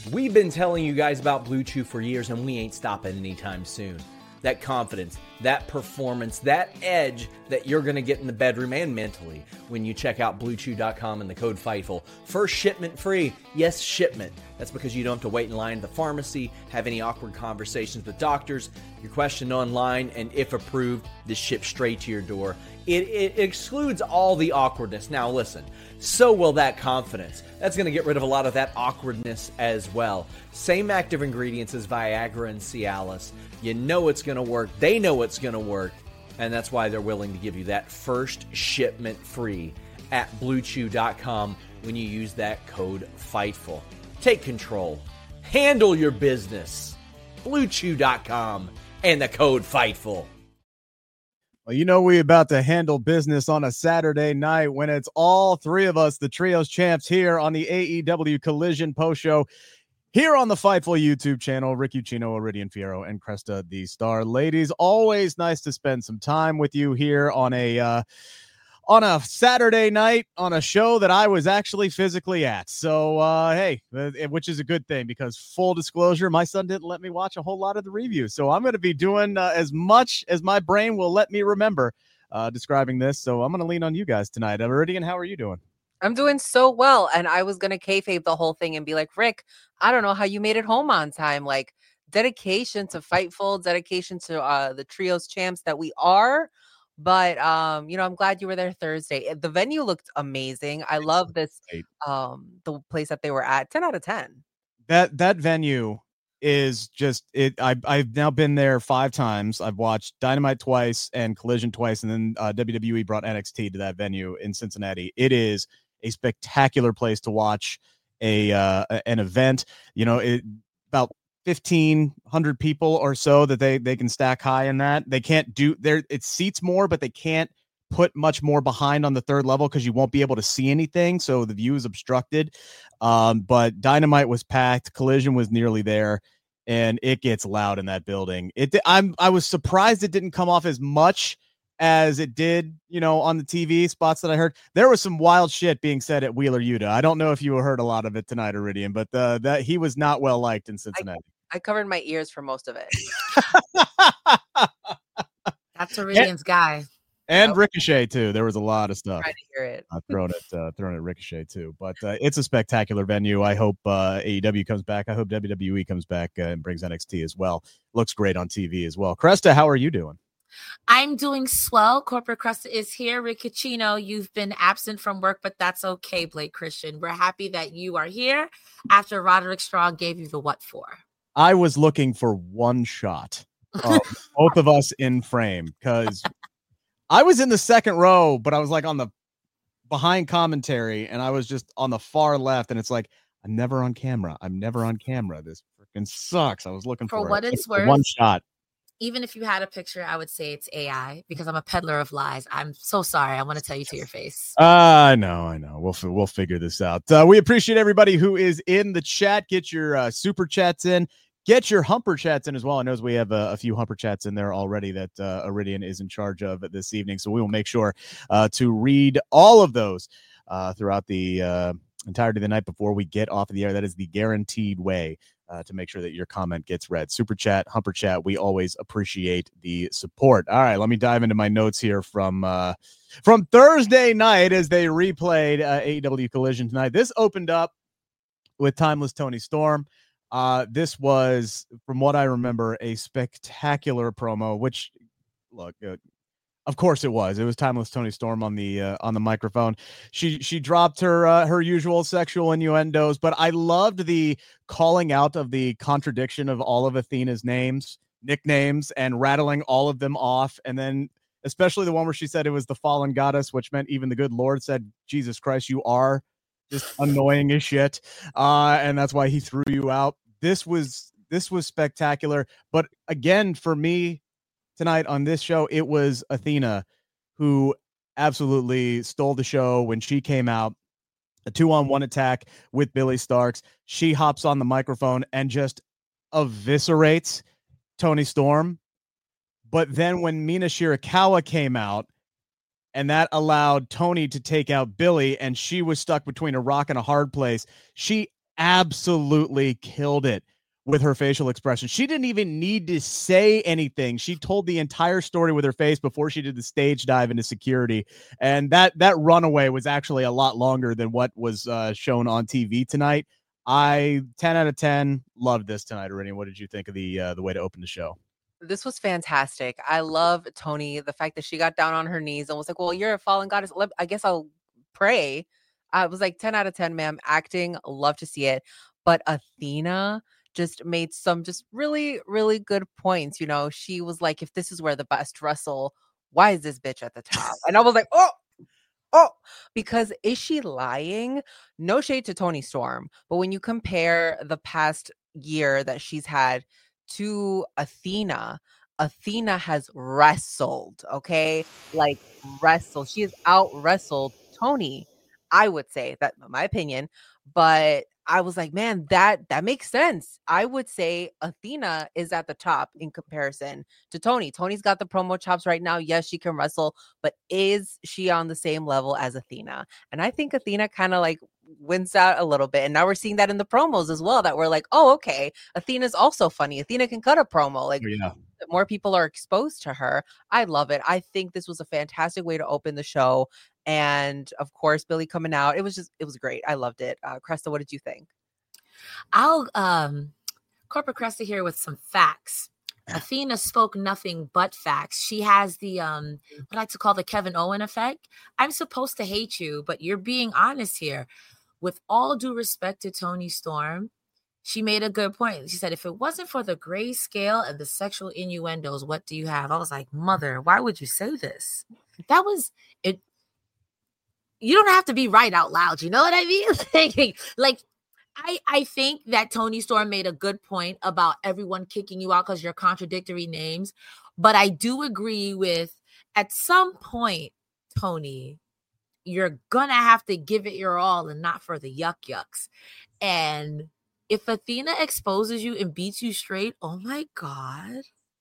We've been telling you guys about Blue Chew for years, and we ain't stopping anytime soon. That confidence, that performance, that edge that you're going to get in the bedroom and mentally when you check out BlueChew.com and the code FIGHTFUL. First shipment free. Yes, shipment. That's because you don't have to wait in line at the pharmacy, have any awkward conversations with doctors. Your question online, and if approved, this ships straight to your door. It excludes all the awkwardness. Now listen, so will that confidence. That's going to get rid of a lot of that awkwardness as well. Same active ingredients as Viagra and Cialis. You know it's going to work. They know it's going to work. And that's why they're willing to give you that first shipment free at BlueChew.com when you use that code FIGHTFUL. Take control. Handle your business. BlueChew.com and the code FIGHTFUL. Well, you know we about to handle business on a Saturday night when it's all three of us, the Trios Champs, here on the AEW Collision Post Show, here on the Fightful YouTube channel. Rick Ucchino, Iridian Fierro, and Cresta the Star. Ladies, always nice to spend some time with you here on a Saturday night on a show that I was actually physically at. So, hey, which is a good thing because full disclosure, my son didn't let me watch a whole lot of the reviews. So I'm going to be doing as much as my brain will let me remember describing this. So I'm going to lean on you guys tonight. Iridian, how are you doing? I'm doing so well. And I was going to kayfabe the whole thing and be like, Rick, I don't know how you made it home on time. Like, dedication to Fightful, dedication to the Trios Champs that we are. But, I'm glad you were there Thursday. The venue looked amazing. I love this, the place that they were at. 10 out of 10. That venue is just it. I've now been there 5 times. I've watched Dynamite twice and Collision twice. And then WWE brought NXT to that venue in Cincinnati. It is a spectacular place to watch an event. About 1,500 people or so that they can stack high in that. They can't do there. It seats more, but they can't put much more behind on the third level because you won't be able to see anything. So the view is obstructed. But Dynamite was packed. Collision was nearly there, and it gets loud in that building. I was surprised it didn't come off as much as it did, on the TV spots that I heard. There was some wild shit being said at Wheeler Yuta. I don't know if you heard a lot of it tonight, Iridian, but that he was not well liked in Cincinnati. I covered my ears for most of it. That's Iridian's guy. And Ricochet too. There was a lot of stuff. Trying to hear it. Thrown at Ricochet too. But it's a spectacular venue. I hope AEW comes back. I hope WWE comes back and brings NXT as well. Looks great on TV as well. Cresta, how are you doing? I'm doing swell. Corporate Cresta is here. Rick Ucchino, you've been absent from work, but that's okay, Blake Christian. We're happy that you are here after Roderick Strong gave you the what for. I was looking for one shot of both of us in frame because I was in the second row, but I was like on the behind commentary and I was just on the far left. And it's like, I'm never on camera. This freaking sucks. I was looking for what it's worth. One shot. Even if you had a picture, I would say it's AI because I'm a peddler of lies. I'm so sorry. I want to tell you to your face. I know. We'll figure this out. We appreciate everybody who is in the chat. Get your super chats in. Get your humper chats in as well. I know we have a few humper chats in there already that Iridian is in charge of this evening. So we will make sure to read all of those throughout the entirety of the night before we get off of the air. That is the guaranteed way to make sure that your comment gets read. Super chat, humper chat. We always appreciate the support. All right, let me dive into my notes here from Thursday night as they replayed AEW Collision tonight. This opened up with Timeless Tony Storm. This was, from what I remember, a spectacular promo, which, look, of course it was. It was Timeless Tony Storm on the microphone. She dropped her usual sexual innuendos, but I loved the calling out of the contradiction of all of Athena's nicknames, and rattling all of them off. And then especially the one where she said it was the fallen goddess, which meant even the good Lord said, Jesus Christ, you are just annoying as shit. And that's why he threw you out. This was spectacular. But again, for me tonight on this show, it was Athena who absolutely stole the show when she came out. A 2-on-1 attack with Billy Starks. She hops on the microphone and just eviscerates Tony Storm. But then when Mina Shirakawa came out, and that allowed Tony to take out Billy, and she was stuck between a rock and a hard place, she absolutely killed it with her facial expression. She didn't even need to say anything. She told the entire story with her face before she did the stage dive into security. And that runaway was actually a lot longer than what was shown on TV tonight. 10 out of 10 loved this tonight. Already. What did you think of the way to open the show? This was fantastic. I love Tony, the fact that she got down on her knees and was like, well, you're a fallen goddess. I guess I'll pray. I was like 10 out of 10, ma'am. Acting, love to see it. But Athena just made some just really, really good points. You know, she was like, if this is where the best wrestle, why is this bitch at the top? And I was like, oh, because is she lying? No shade to Toni Storm. But when you compare the past year that she's had to Athena has wrestled, okay? Like wrestled. She has out wrestled Toni. I would say that my opinion, but I was like, man, that makes sense. I would say Athena is at the top in comparison to Toni. Toni's got the promo chops right now. Yes, she can wrestle, but is she on the same level as Athena? And I think Athena kind of like wins out a little bit. And now we're seeing that in the promos as well, that we're like, oh, okay, Athena's also funny. Athena can cut a promo. Like, yeah. More people are exposed to her. I love it. I think this was a fantastic way to open the show. And of course, Billy coming out. It was great. I loved it. Cresta, what did you think? I'll Corporate Cresta here with some facts. Athena spoke nothing but facts. She has the what I like to call the Kevin Owen effect. I'm supposed to hate you, but you're being honest here. With all due respect to Toni Storm, she made a good point. She said, if it wasn't for the gray scale and the sexual innuendos, what do you have? I was like, mother, why would you say this? That was it. You don't have to be right out loud. You know what I mean? Like, I think that Toni Storm made a good point about everyone kicking you out because you're contradictory names. But I do agree with, at some point, Toni, you're going to have to give it your all and not for the yucks. And if Athena exposes you and beats you straight, oh my God.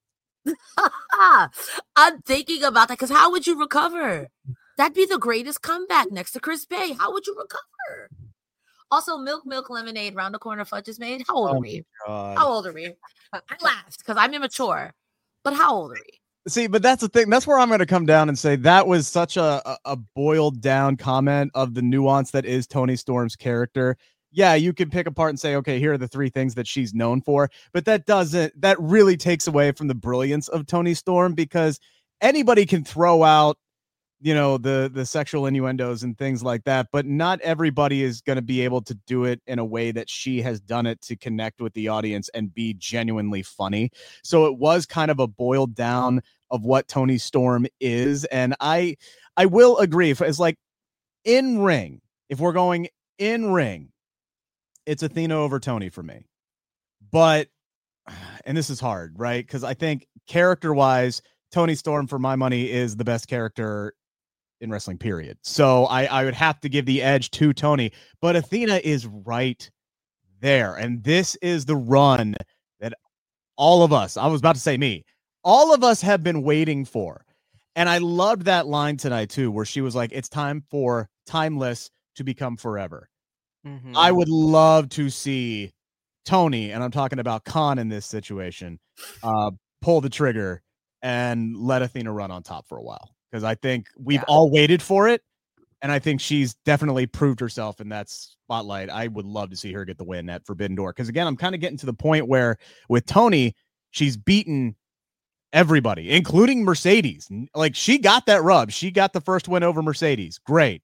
I'm thinking about that because how would you recover? That'd be the greatest comeback next to Chris Bay. How would you recover? Also, Milk Lemonade, round the corner fudge is made. How old are we? How old are we? I laughed because I'm immature. But how old are we? See, but that's the thing. That's where I'm going to come down and say that was such a boiled down comment of the nuance that is Toni Storm's character. Yeah, you could pick apart and say, okay, here are the three things that she's known for. But that really takes away from the brilliance of Toni Storm, because anybody can throw out, the sexual innuendos and things like that, but not everybody is going to be able to do it in a way that she has done it to connect with the audience and be genuinely funny. So it was kind of a boiled down of what Toni Storm is. And I will agree, if it's like in ring, if we're going in ring, it's Athena over Toni for me. But, and this is hard, right? Because I think character-wise, Toni Storm, for my money, is the best character in wrestling, period. So I would have to give the edge to Toni. But Athena is right there. And this is the run that all of us, I was about to say me, all of us have been waiting for. And I loved that line tonight, too, where she was like, it's time for Timeless to become forever. Mm-hmm. I would love to see Toni, and I'm talking about Khan in this situation, pull the trigger and let Athena run on top for a while. Because I think we've all waited for it. And I think she's definitely proved herself in that spotlight. I would love to see her get the win at Forbidden Door. Because again, I'm kind of getting to the point where with Toni, she's beaten everybody, including Mercedes. Like, she got that rub. She got the first win over Mercedes. Great.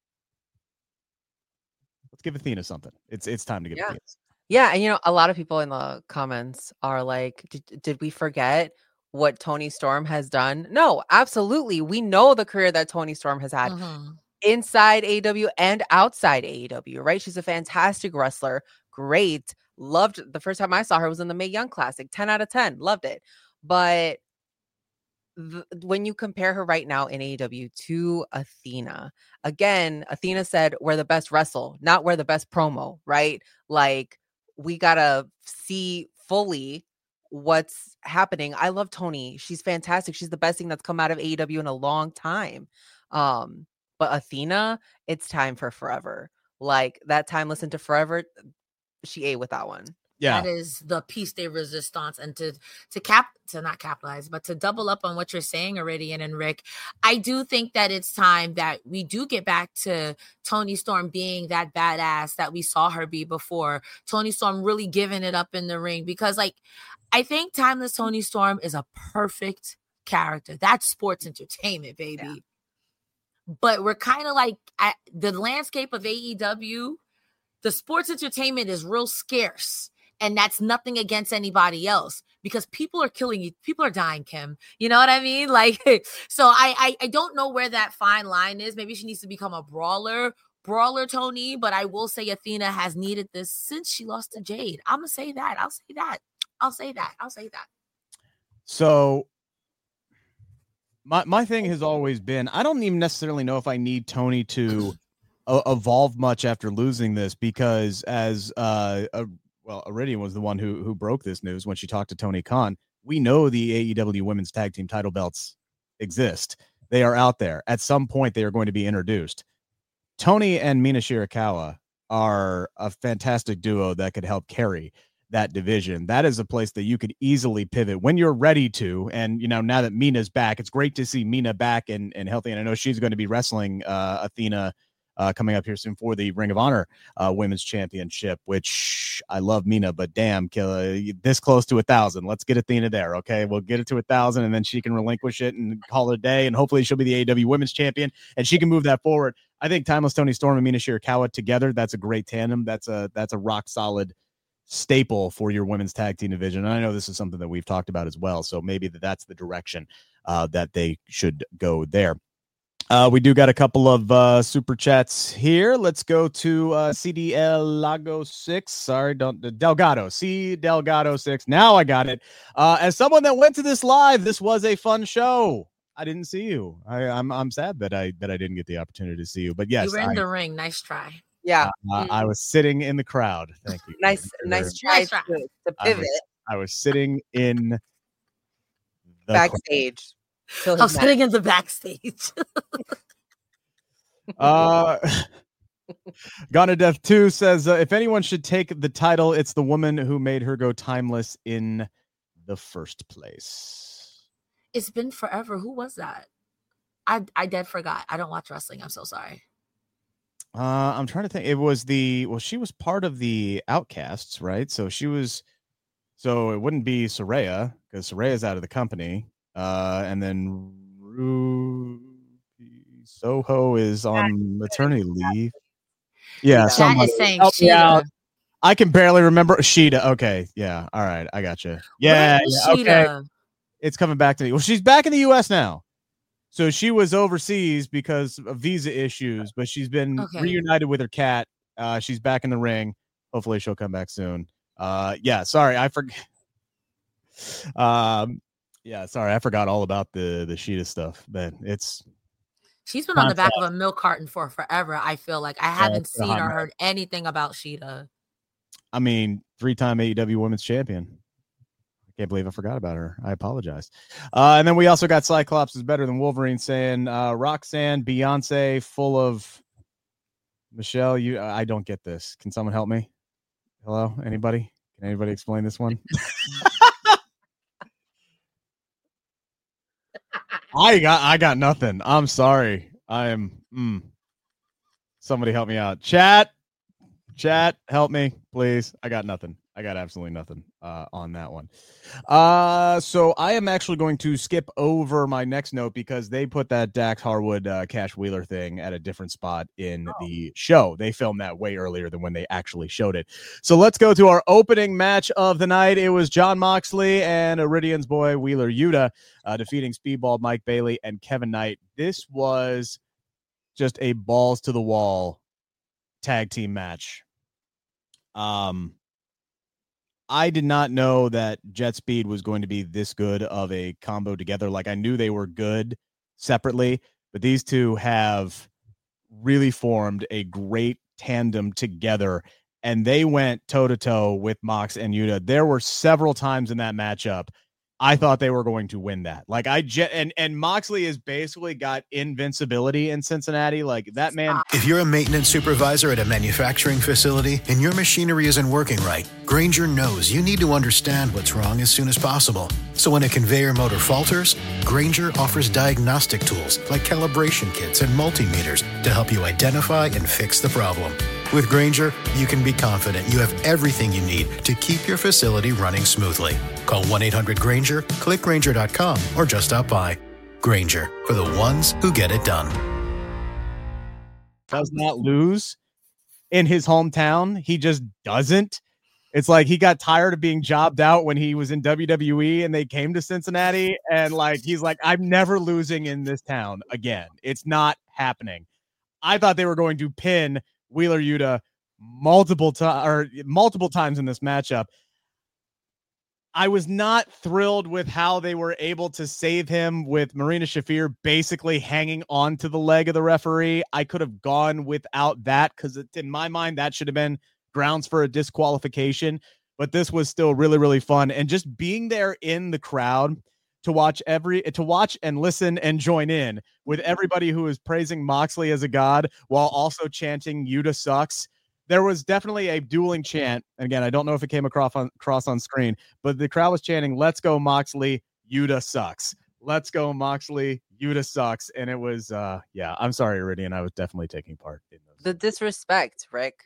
Let's give Athena something. It's time to give Athena. Yeah, and a lot of people in the comments are like, did we forget what Toni Storm has done? No, absolutely. We know the career that Toni Storm has had inside AEW and outside AEW, right? She's a fantastic wrestler. Great. Loved the first time I saw her was in the Mae Young Classic. 10 out of 10. Loved it. But when you compare her right now in AEW to Athena, again, Athena said we're the best wrestle, not we're the best promo, right? Like, we gotta see fully what's happening. I love Toni. She's fantastic. She's the best thing that's come out of AEW in a long time. But Athena, it's time for forever. Like, that Timeless into Forever, she ate with that one. Yeah. That is the piece de resistance. And to not capitalize, but to double up on what you're saying, Iridian and Rick, I do think that it's time that we do get back to Toni Storm being that badass that we saw her be before. Toni Storm really giving it up in the ring, because like, I think Timeless Toni Storm is a perfect character. That's sports entertainment, baby. Yeah. But we're kind of like at the landscape of AEW, the sports entertainment is real scarce. And that's nothing against anybody else, because people are killing you. People are dying, Kim. You know what I mean? Like, so I don't know where that fine line is. Maybe she needs to become a brawler Toni. But I will say Athena has needed this since she lost to Jade. I'm going to say that. I'll say that. So my thing has always been, I don't even necessarily know if I need Toni to evolve much after losing this, because as Iridian was the one who broke this news when she talked to Tony Khan. We know the AEW women's tag team title belts exist. They are out there. At some point, they are going to be introduced. Toni and Mina Shirakawa are a fantastic duo that could help carry that division. That is a place that you could easily pivot when you're ready to. And, you know, now that Mina's back, it's great to see Mina back and healthy. And I know she's going to be wrestling Athena coming up here soon for the Ring of Honor Women's Championship, which I love Mina, but damn, this close to 1,000. Let's get Athena there, okay? We'll get it to 1,000, and then she can relinquish it and call it a day, and hopefully she'll be the AEW Women's Champion, and she can move that forward. I think Timeless Toni Storm and Mina Shirakawa together, that's a great tandem. That's a rock-solid staple for your women's tag team division, and I know this is something that we've talked about as well, so maybe that's the direction that they should go there. We do got a couple of super chats here. Let's go to CDL Lago 6. Sorry, Delgado. C Delgado 6. Now I got it. As someone that went to this live, this was a fun show. I didn't see you. I'm sad that I didn't get the opportunity to see you. But yes, you were in the ring. Nice try. Yeah, I was sitting in the crowd. Thank you. Nice try to pivot. I was sitting in the backstage. I'm sitting in the backstage. Gone to Death 2 says, if anyone should take the title, it's the woman who made her go timeless in the first place. It's been forever. Who was that? I dead forgot. I don't watch wrestling. I'm so sorry. I'm trying to think. It was she was part of the Outcasts, right? So it wouldn't be Saraya, because Saraya's out of the company. And then Soho is on maternity leave. Yeah, Chat is saying Sheeta. I can barely remember Sheeta. Okay, yeah, all right, I got you. Yeah, okay. It's coming back to me. Well, she's back in the U.S. now. So she was overseas because of visa issues, but she's been reunited with her cat. She's back in the ring. Hopefully, she'll come back soon. Yeah, sorry, I forgot. Yeah, sorry, I forgot all about the Sheeta stuff, but she's been on the back of a milk carton for forever. I feel like I haven't seen or heard anything about Sheeta. I mean, 3-time AEW Women's Champion. I can't believe I forgot about her. I apologize. And then we also got Cyclops is better than Wolverine saying, Roxanne, Beyonce, full of Michelle. I don't get this. Can someone help me? Hello, anybody? Can anybody explain this one? I got nothing. I'm sorry. Somebody help me out. Chat, help me, please. I got nothing. I got absolutely nothing on that one. So I am actually going to skip over my next note because they put that Dax Harwood Cash Wheeler thing at a different spot in the show. They filmed that way earlier than when they actually showed it. So let's go to our opening match of the night. It was Jon Moxley and Iridian's boy Wheeler Yuta defeating Speedball Mike Bailey and Kevin Knight. This was just a balls to the wall tag team match. I did not know that Jet Speed was going to be this good of a combo together. Like, I knew they were good separately, but these two have really formed a great tandem together, and they went toe-to-toe with Mox and Yuta. There were several times in that matchup I thought they were going to win that. Like and Moxley has basically got invincibility in Cincinnati. Like that man. If you're a maintenance supervisor at a manufacturing facility and your machinery isn't working right, Grainger knows you need to understand what's wrong as soon as possible. So when a conveyor motor falters, Grainger offers diagnostic tools like calibration kits and multimeters to help you identify and fix the problem. With Grainger, you can be confident you have everything you need to keep your facility running smoothly. Call 1-800-GRAINGER, click Grainger.com, or just stop by. Grainger, for the ones who get it done. Does not lose in his hometown. He just doesn't. It's like he got tired of being jobbed out when he was in WWE and they came to Cincinnati. And like, he's like, I'm never losing in this town again. It's not happening. I thought they were going to pin Wheeler Yuta multiple times in this matchup. I was not thrilled with how they were able to save him with Marina Shafir basically hanging on to the leg of the referee. I could have gone without that because in my mind, that should have been grounds for a disqualification. But this was still really, really fun. And just being there in the crowd to watch and listen and join in with everybody who is praising Moxley as a god while also chanting Yuta sucks. There was definitely a dueling chant. And again, I don't know if it came across on screen, but the crowd was chanting, "Let's go Moxley, Yuta sucks. Let's go Moxley, Yuta sucks." And it was, I'm sorry, Iridian. I was definitely taking part in those. The disrespect, Rick.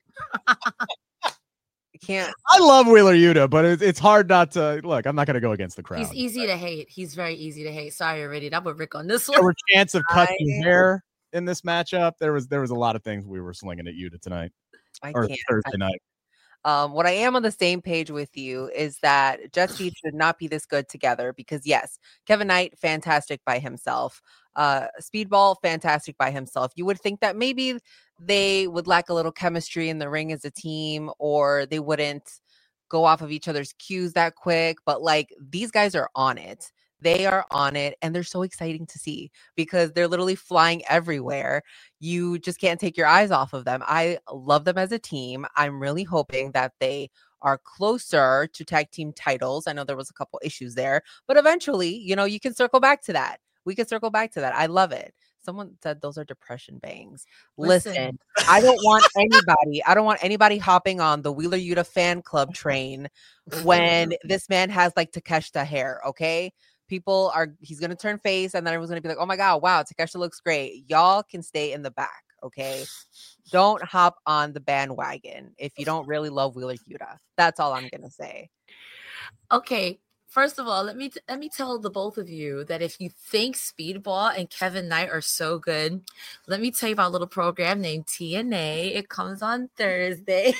Can't. I love Wheeler Yuta, but it's hard not to look. I'm not going to go against the crowd. He's easy to hate. He's very easy to hate. Sorry, already. I'm with Rick on this one. There were chants of cutting hair in this matchup. There was a lot of things we were slinging at Yuta tonight Thursday night. What I am on the same page with you is that Jet Speed should not be this good together because yes, Kevin Knight, fantastic by himself. Speedball, fantastic by himself. You would think that maybe they would lack a little chemistry in the ring as a team, or they wouldn't go off of each other's cues that quick. But like these guys are on it. They are on it, and they're so exciting to see because they're literally flying everywhere. You just can't take your eyes off of them. I love them as a team. I'm really hoping that they are closer to tag team titles. I know there was a couple issues there, but eventually, you can circle back to that. We can circle back to that. I love it. Someone said those are depression bangs. Listen, I don't want anybody hopping on the Wheeler Yuta fan club train when this man has like Takeshita hair, okay? He's going to turn face and then everyone's going to be like, oh my God, wow, Takeshita looks great. Y'all can stay in the back, okay? Don't hop on the bandwagon if you don't really love Wheeler Yuta. That's all I'm going to say. Okay. First of all, let me tell the both of you that if you think Speedball and Kevin Knight are so good, let me tell you about a little program named TNA. It comes on Thursday.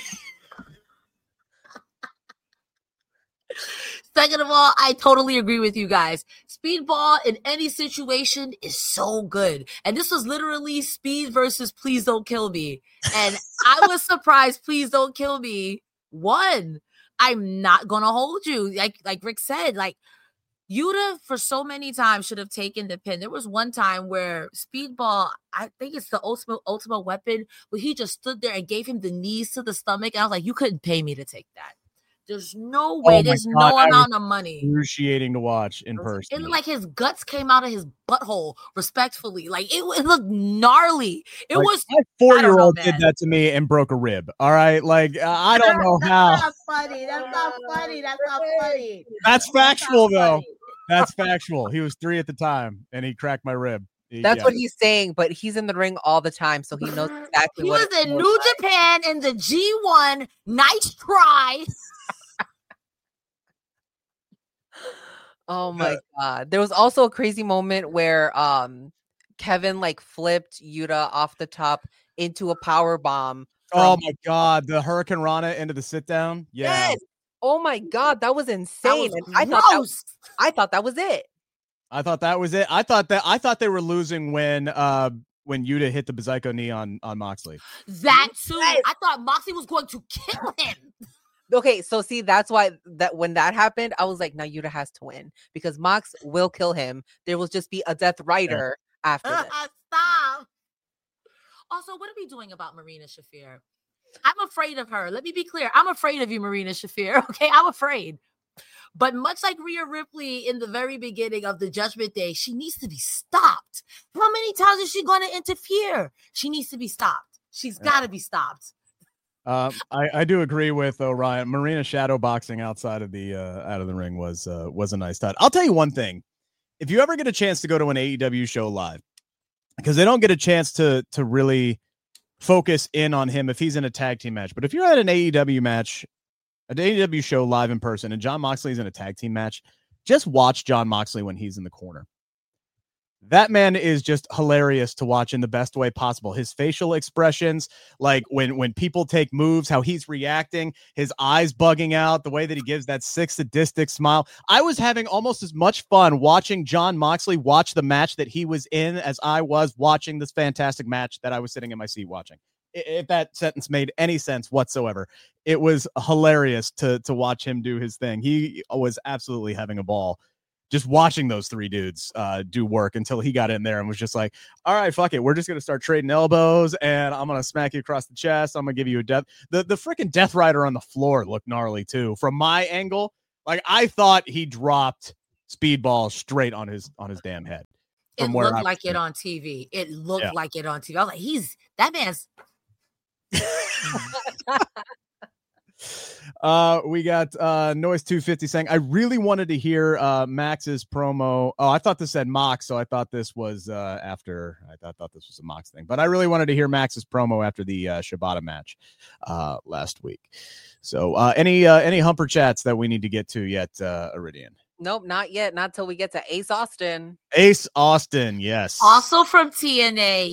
Second of all, I totally agree with you guys. Speedball in any situation is so good. And this was literally Speed versus Please Don't Kill Me. And I was surprised Please Don't Kill Me won. I'm not going to hold you. Like Rick said, like Yuta for so many times should have taken the pin. There was one time where Speedball, I think it's the ultimate weapon, where he just stood there and gave him the knees to the stomach. And I was like, you couldn't pay me to take that. There's no way. There's no amount of money. Excruciating to watch in person. It looked like his guts came out of his butthole, respectfully. Like it looked gnarly. It was. My 4-year-old did that to me and broke a rib. All right, like I don't know how. That's not funny. That's not funny. That's not funny. That's factual though. That's factual. He was 3 at the time, and he cracked my rib. That's what he's saying, but he's in the ring all the time, so he knows exactly what. He was in New Japan in the G1. Nice try. Oh my God. There was also a crazy moment where Kevin like flipped Yuta off the top into a power bomb. Oh my God. The Hurricane Rana into the sit down. Yeah. Yes. Oh my God. That was insane. I thought that was it. I thought that was it. I thought they were losing when Yuta hit the Bazaico knee on Moxley. That too. I thought Moxley was going to kill him. Okay, so see, that's why that when that happened, I was like, now Yuta has to win because Mox will kill him. There will just be a Death Rider after this. Stop. Also, what are we doing about Marina Shafir? I'm afraid of her. Let me be clear. I'm afraid of you, Marina Shafir. Okay, I'm afraid. But much like Rhea Ripley in the very beginning of the Judgment Day, she needs to be stopped. How many times is she going to interfere? She needs to be stopped. She's got to be stopped. I do agree with Ryan. Marina shadow boxing outside of the ring was a nice touch. I'll tell you one thing: if you ever get a chance to go to an AEW show live, because they don't get a chance to really focus in on him if he's in a tag team match, but if you're at an AEW match, an AEW show live in person, and Jon Moxley's in a tag team match, just watch Jon Moxley when he's in the corner. That man is just hilarious to watch in the best way possible. His facial expressions, like when people take moves, how he's reacting, his eyes bugging out, the way that he gives that sick sadistic smile. I was having almost as much fun watching Jon Moxley watch the match that he was in as I was watching this fantastic match that I was sitting in my seat watching. If that sentence made any sense whatsoever, it was hilarious to watch him do his thing. He was absolutely having a ball just watching those three dudes do work until he got in there and was just like, all right, fuck it. We're just going to start trading elbows and I'm going to smack you across the chest. I'm going to give you a death. The freaking Death Rider on the floor looked gnarly too. From my angle, like I thought he dropped Speedball straight on his damn head. It looked like it on TV. It looked like it on TV. I was like, that man's. We got Noise 250 saying, I really wanted to hear Max's promo. Oh, I thought this said Mox, so I thought this was after. I thought this was a Mox thing, but I really wanted to hear Max's promo after the Shibata match last week. So any Humper chats that we need to get to yet, Iridian? Nope, not yet. Not till we get to Ace Austin. Ace Austin, yes. Also from TNA,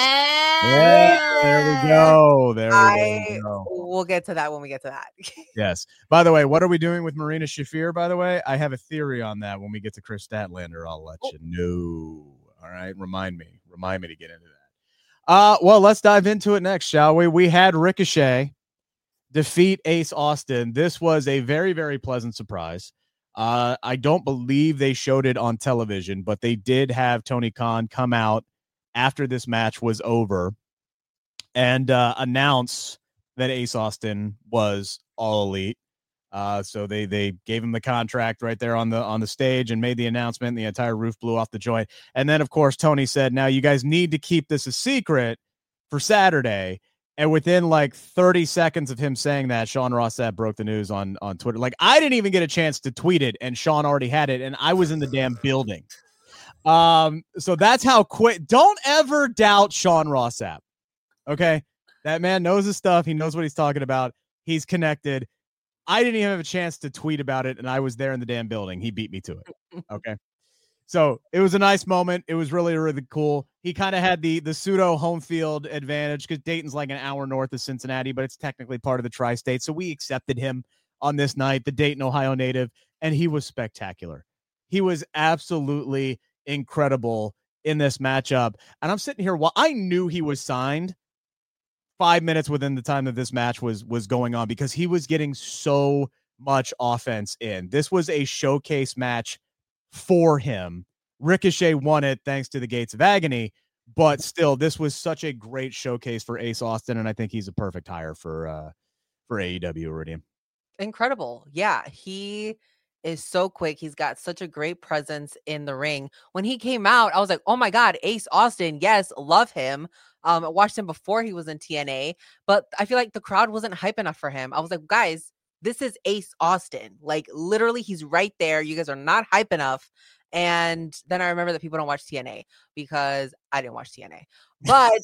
yeah. There we go. There we go. We'll get to that when we get to that. Yes. By the way, what are we doing with Marina Shafir, by the way? I have a theory on that. When we get to Chris Statlander, I'll let you know. All right. Remind me to get into that. Well, let's dive into it next, shall we? We had Ricochet defeat Ace Austin. This was a very, very pleasant surprise. I don't believe they showed it on television, but they did have Tony Khan come out after this match was over and announce that Ace Austin was All Elite. So they gave him the contract right there on the stage and made the announcement. And the entire roof blew off the joint. And then, of course, Tony said, now you guys need to keep this a secret for Saturday. And within like 30 seconds of him saying that, Sean Rossap broke the news on Twitter. Like, I didn't even get a chance to tweet it, and Sean already had it, and I was in the damn building. So that's how quick. Don't ever doubt Sean Rossap. Okay? That man knows his stuff. He knows what he's talking about. He's connected. I didn't even have a chance to tweet about it, and I was there in the damn building. He beat me to it. Okay? So it was a nice moment. It was really, really cool. He kind of had the pseudo home field advantage because Dayton's like an hour north of Cincinnati, but it's technically part of the tri-state. So we accepted him on this night, the Dayton, Ohio native, and he was spectacular. He was absolutely incredible in this matchup. And I'm sitting here while I knew he was signed 5 minutes within the time that this match was going on because he was getting so much offense in. This was a showcase match for him. Ricochet won it thanks to the Gates of Agony, but still, this was such a great showcase for Ace Austin, and I think he's a perfect hire for AEW. Iridium. Incredible. Yeah, he is so quick. He's got such a great presence in the ring. When he came out, I was like, oh my God, Ace Austin. Yes, love him. I watched him before he was in TNA, but I feel like the crowd wasn't hype enough for him. I was like, guys, this is Ace Austin. Like, literally, he's right there. You guys are not hype enough. And then I remember that people don't watch TNA because I didn't watch TNA. But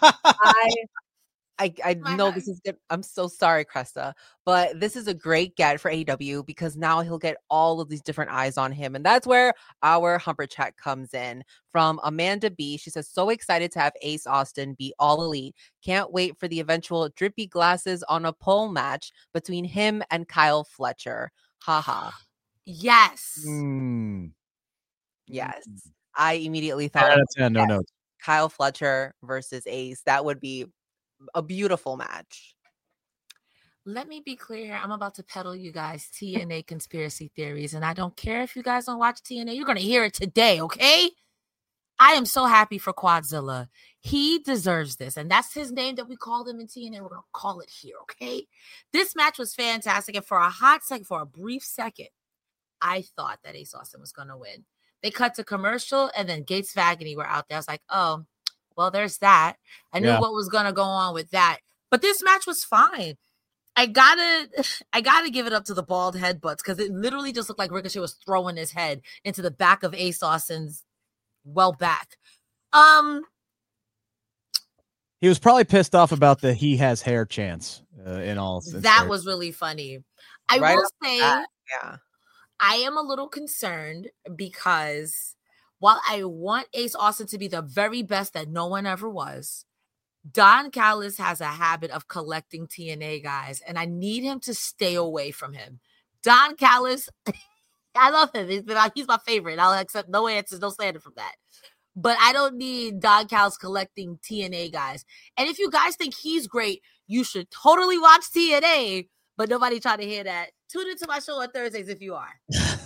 I know this is good. I'm so sorry, Cresta. But this is a great get for AEW because now he'll get all of these different eyes on him. And that's where our Humper Chat comes in. From Amanda B. She says, so excited to have Ace Austin be All Elite. Can't wait for the eventual drippy glasses on a pole match between him and Kyle Fletcher. Haha. Yes. Yes. I immediately thought no notes. Kyle Fletcher versus Ace. That would be a beautiful match. Let me be clear. I'm about to peddle you guys TNA conspiracy theories, and I don't care if you guys don't watch TNA. You're going to hear it today, okay? I am so happy for Quadzilla. He deserves this, and that's his name that we called him in TNA. We're going to call it here, okay? This match was fantastic, and for a hot second, for a brief second, I thought that Ace Austin was going to win. They cut to commercial, and then Gates Vagany were out there. I was like, oh, well, there's that. I knew what was going to go on with that. But this match was fine. I gotta give it up to the bald headbutts because it literally just looked like Ricochet was throwing his head into the back of Ace Austin's back. He was probably pissed off about the he has hair chance in all. That was really funny. I will say, I am a little concerned because while I want Ace Austin to be the very best that no one ever was, Don Callis has a habit of collecting TNA guys, and I need him to stay away from him. Don Callis, I love him. He's my favorite. I'll accept no answers, no slander from that. But I don't need Don Callis collecting TNA guys. And if you guys think he's great, you should totally watch TNA, but nobody try to hear that. Tune into my show on Thursdays if you are.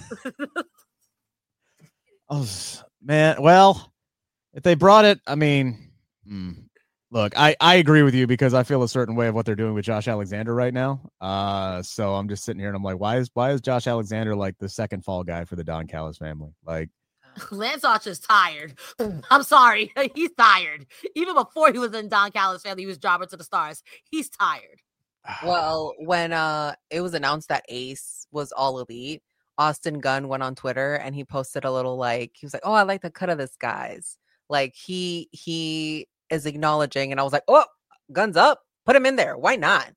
Oh, man. Well, if they brought it, I mean... Look, I agree with you because I feel a certain way of what they're doing with Josh Alexander right now. So I'm just sitting here and I'm like, why is Josh Alexander like the second fall guy for the Don Callis family? Like, Lance Archer's tired. I'm sorry. He's tired. Even before he was in Don Callis' family, he was jobber to the stars. He's tired. Well, when it was announced that Ace was All Elite, Austin Gunn went on Twitter and he posted a little he was like, oh, I like the cut of this guy's. Like he is acknowledging, and I was like, oh, Guns up, put him in there. Why not?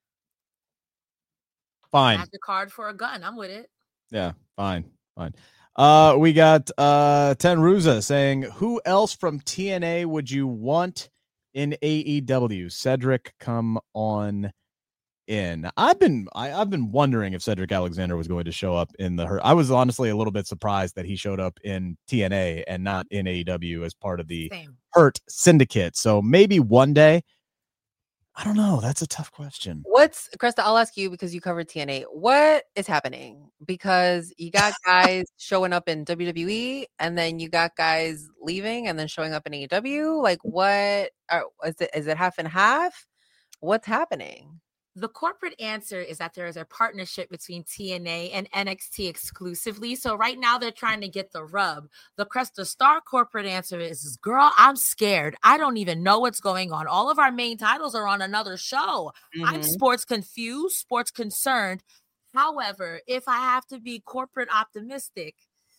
Fine. That's the card for a gun. I'm with it. Yeah, fine. We got Tenruza saying, who else from TNA would you want in AEW? Cedric, come on in. I've been wondering if Cedric Alexander was going to show up in the Hurt. I was honestly a little bit surprised that he showed up in TNA and not in AEW as part of the Hurt Syndicate. So maybe one day. I don't know. That's a tough question. Krista, I'll ask you because you covered TNA. What is happening? Because you got guys showing up in WWE and then you got guys leaving and then showing up in AEW. Like is it half and half? What's happening? The corporate answer is that there is a partnership between TNA and NXT exclusively. So right now they're trying to get the rub. The Star corporate answer is, girl, I'm scared. I don't even know what's going on. All of our main titles are on another show. I'm sports confused, sports concerned. However, if I have to be corporate optimistic,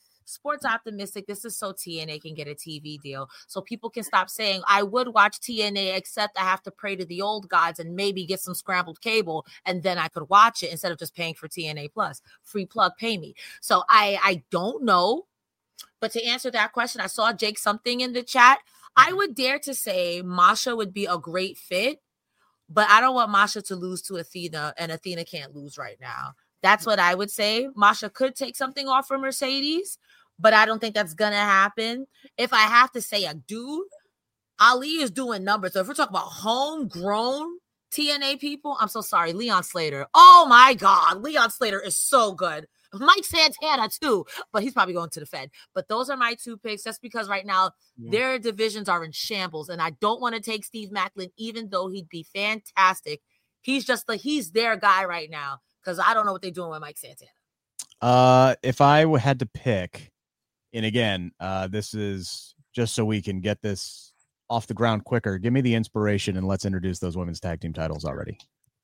this is so TNA can get a TV deal. So people can stop saying, I would watch TNA, except I have to pray to the old gods and maybe get some scrambled cable, and then I could watch it instead of just paying for TNA Plus. Free plug, pay me. So I don't know. But to answer that question, I saw Jake something in the chat. I would dare to say Masha would be a great fit, but I don't want Masha to lose to Athena, and Athena can't lose right now. That's what I would say. Masha could take something off from Mercedes, but I don't think that's going to happen. If I have to say a dude, Ali is doing numbers. So if we're talking about homegrown TNA people, I'm so sorry. Leon Slater. Oh, my God. Leon Slater is so good. Mike Santana, too, but he's probably going to the Fed. But those are my two picks just because right now their divisions are in shambles, and I don't want to take Steve Maclin, even though he'd be fantastic. He's their guy right now because I don't know what they're doing with Mike Santana. If I had to pick, and again, this is just so we can get this off the ground quicker. Give me the inspiration and let's introduce those women's tag team titles already.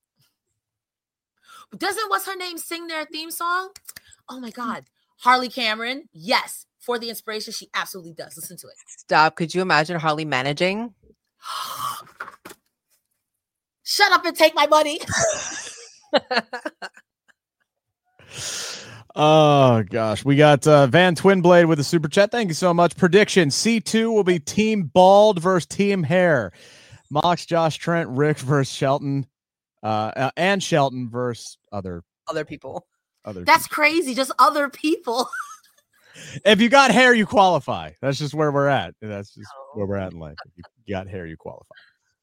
Doesn't what's her name sing their theme song? Oh my God. Harley Cameron. Yes. For the inspiration, she absolutely does. Listen to it. Stop. Could you imagine Harley managing? Shut up and take my money. Oh gosh, we got Van Twinblade with a super chat. Thank you so much. Prediction: C2 will be Team Bald versus Team Hair. Mox, Josh, Trent, Rick versus Shelton, and Shelton versus other people. That's crazy. Just other people. If you got hair, you qualify. That's just where we're at. That's just where we're at in life. If you got hair, you qualify.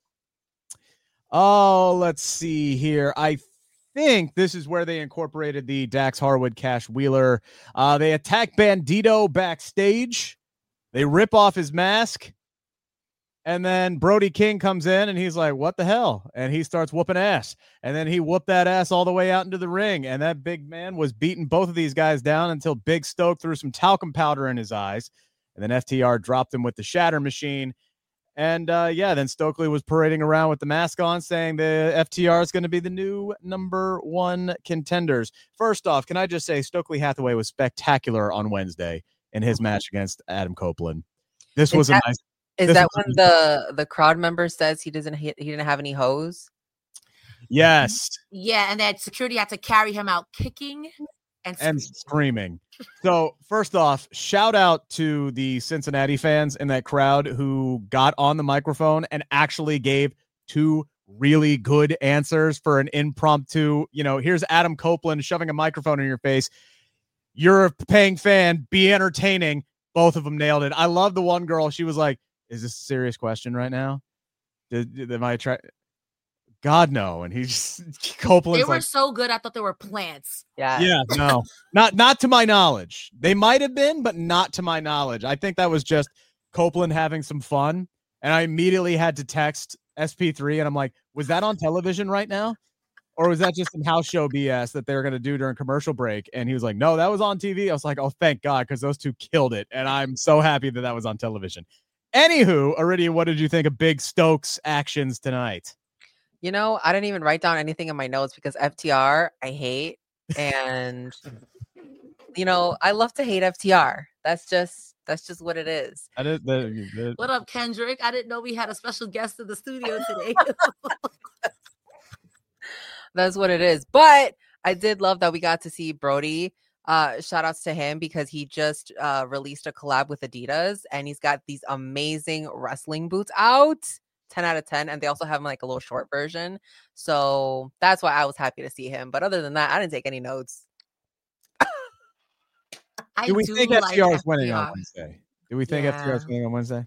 Oh, let's see here. I think this is where they incorporated the Dax Harwood Cash Wheeler. They attack Bandito backstage. They rip off his mask. And then Brody King comes in and he's like, what the hell? And he starts whooping ass. And then he whooped that ass all the way out into the ring. And that big man was beating both of these guys down until Big Stoke threw some talcum powder in his eyes. And then FTR dropped him with the shatter machine. And then Stokely was parading around with the mask on saying the FTR is going to be the new number one contenders. First off, can I just say Stokely Hathaway was spectacular on Wednesday in his match against Adam Copeland. This was a nice. Is that when the crowd member says he didn't have any hose? Yes. Yeah, and that security had to carry him out kicking and screaming. So first off, shout out to the Cincinnati fans in that crowd who got on the microphone and actually gave two really good answers for an impromptu, here's Adam Copeland shoving a microphone in your face. You're a paying fan, be entertaining. Both of them nailed it. I love the one girl. She was like, is this a serious question right now? Am I try? God, no. And Copeland's they were so good. I thought they were plants. Yeah, no, not to my knowledge. They might have been, but not to my knowledge. I think that was just Copeland having some fun. And I immediately had to text SP3 and I'm like, was that on television right now? Or was that just some house show BS that they were going to do during commercial break? And he was like, no, that was on TV. I was like, oh, thank God, because those two killed it. And I'm so happy that was on television. Anywho, Iridian, what did you think of Big Stoke's actions tonight? I didn't even write down anything in my notes because FTR, I hate. And, I love to hate FTR. That's just what it is. What up, Kendrick? I didn't know we had a special guest in the studio today. That's what it is. But I did love that we got to see Brody. Shout outs to him because he just released a collab with Adidas and he's got these amazing wrestling boots out. 10 out of 10. And they also have like a little short version. So that's why I was happy to see him. But other than that, I didn't take any notes. Do we think FTR is winning on Wednesday? Do we think FTR is winning on Wednesday?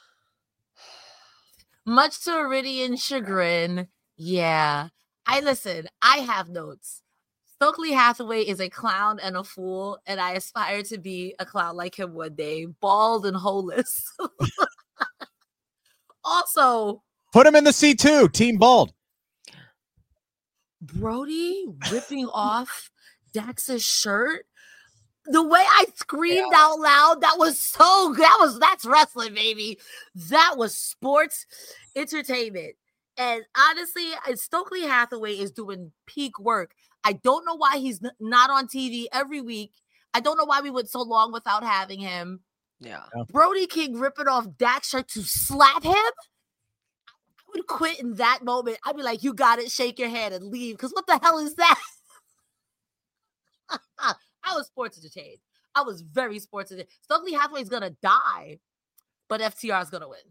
Much to Iridian's chagrin, yeah. I have notes. Stokely Hathaway is a clown and a fool, and I aspire to be a clown like him one day, bald and holeless. Also, put him in the C2, Team Bald. Brody ripping off Dax's shirt. The way I screamed out loud, that was so good. That's wrestling, baby. That was sports entertainment. And honestly, Stokely Hathaway is doing peak work. I don't know why he's not on TV every week. I don't know why we went so long without having him. Yeah. Brody King ripping off Dax's shirt to slap him. I would quit in that moment. I'd be like, you got it, shake your hand and leave. Because what the hell is that? I was sports entertained. I was very sports entertained. Stokely Hathaway's going to die, but FTR is going to win.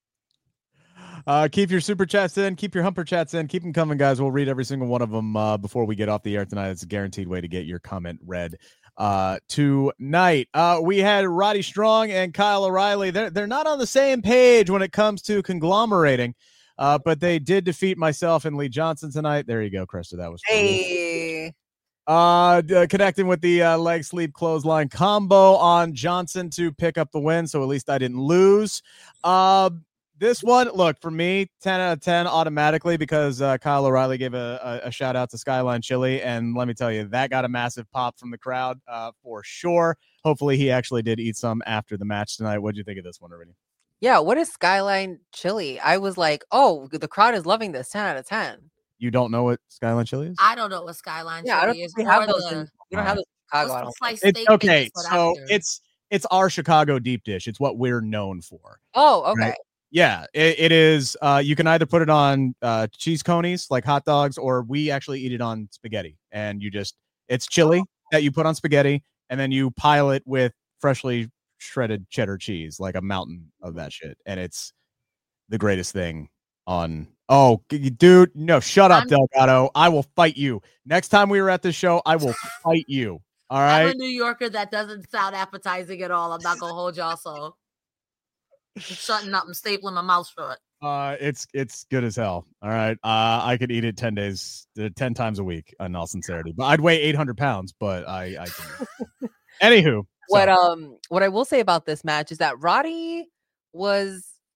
Keep your super chats in. Keep your humper chats in. Keep them coming, guys. We'll read every single one of them before we get off the air tonight. It's a guaranteed way to get your comment read tonight. We had Roddy Strong and Kyle O'Reilly. They're not on the same page when it comes to conglomerating, but they did defeat myself and Lee Johnson tonight. There you go, Krista. That was hey. Connecting with the leg sleep clothesline combo on Johnson to pick up the win. So at least I didn't lose. This one, look, for me, 10 out of 10 automatically because Kyle O'Reilly gave a shout out to Skyline Chili. And let me tell you, that got a massive pop from the crowd for sure. Hopefully he actually did eat some after the match tonight. What did you think of this one already? Yeah, what is Skyline Chili? I was like, oh, the crowd is loving this. 10 out of 10. You don't know what Skyline Chili is? I don't know what Skyline Chili is. We don't have those in Chicago. It's okay. So it's our Chicago deep dish. It's what we're known for. Oh, okay. Right? Yeah, it is. You can either put it on cheese conies like hot dogs, or we actually eat it on spaghetti. And it's chili that you put on spaghetti, and then you pile it with freshly shredded cheddar cheese, like a mountain of that shit. And it's the greatest thing on. Oh, dude, no, shut up, Delgado. I will fight you. Next time we were at this show, I will fight you. All right. I'm a New Yorker. That doesn't sound appetizing at all. I'm not gonna hold y'all so. I'm shutting up and stapling my mouth shut. It's good as hell. All right. I could eat it 10 times a week in all sincerity, but I'd weigh 800 pounds, but I can. Anywho. What I will say about this match is that Roddy was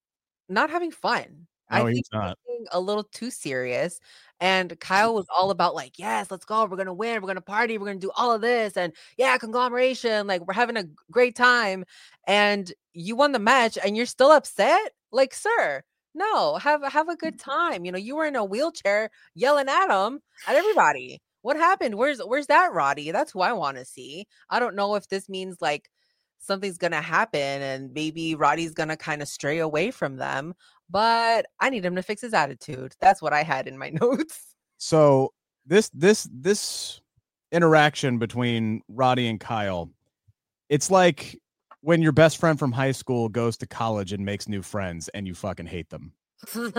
not having fun. No, I he's think he's not. being a little too serious. And Kyle was all about like, yes, let's go. We're gonna win. We're gonna party. We're gonna do all of this. And yeah, conglomeration. Like we're having a great time. And you won the match, and you're still upset. Like, sir, no, have a good time. You know, you were in a wheelchair yelling at everybody. What happened? Where's that Roddy? That's who I want to see. I don't know if this means like something's gonna happen and maybe Roddy's gonna kind of stray away from them, but I need him to fix his attitude. That's what I had in my notes. So this interaction between Roddy and Kyle, it's like when your best friend from high school goes to college and makes new friends and you fucking hate them. You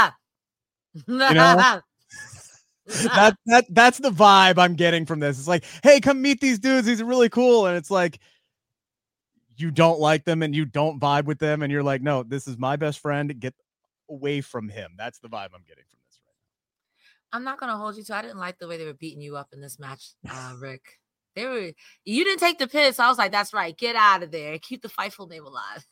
know? That's the vibe I'm getting from this. It's like, hey, come meet these dudes. These are really cool. And it's like, you don't like them and you don't vibe with them. And you're like, no, this is my best friend. Get away from him. That's the vibe I'm getting from this right now. I'm not going to hold you to. I didn't like the way they were beating you up in this match, Rick. You didn't take the piss. I was like, that's right. Get out of there. Keep the Fightful name alive.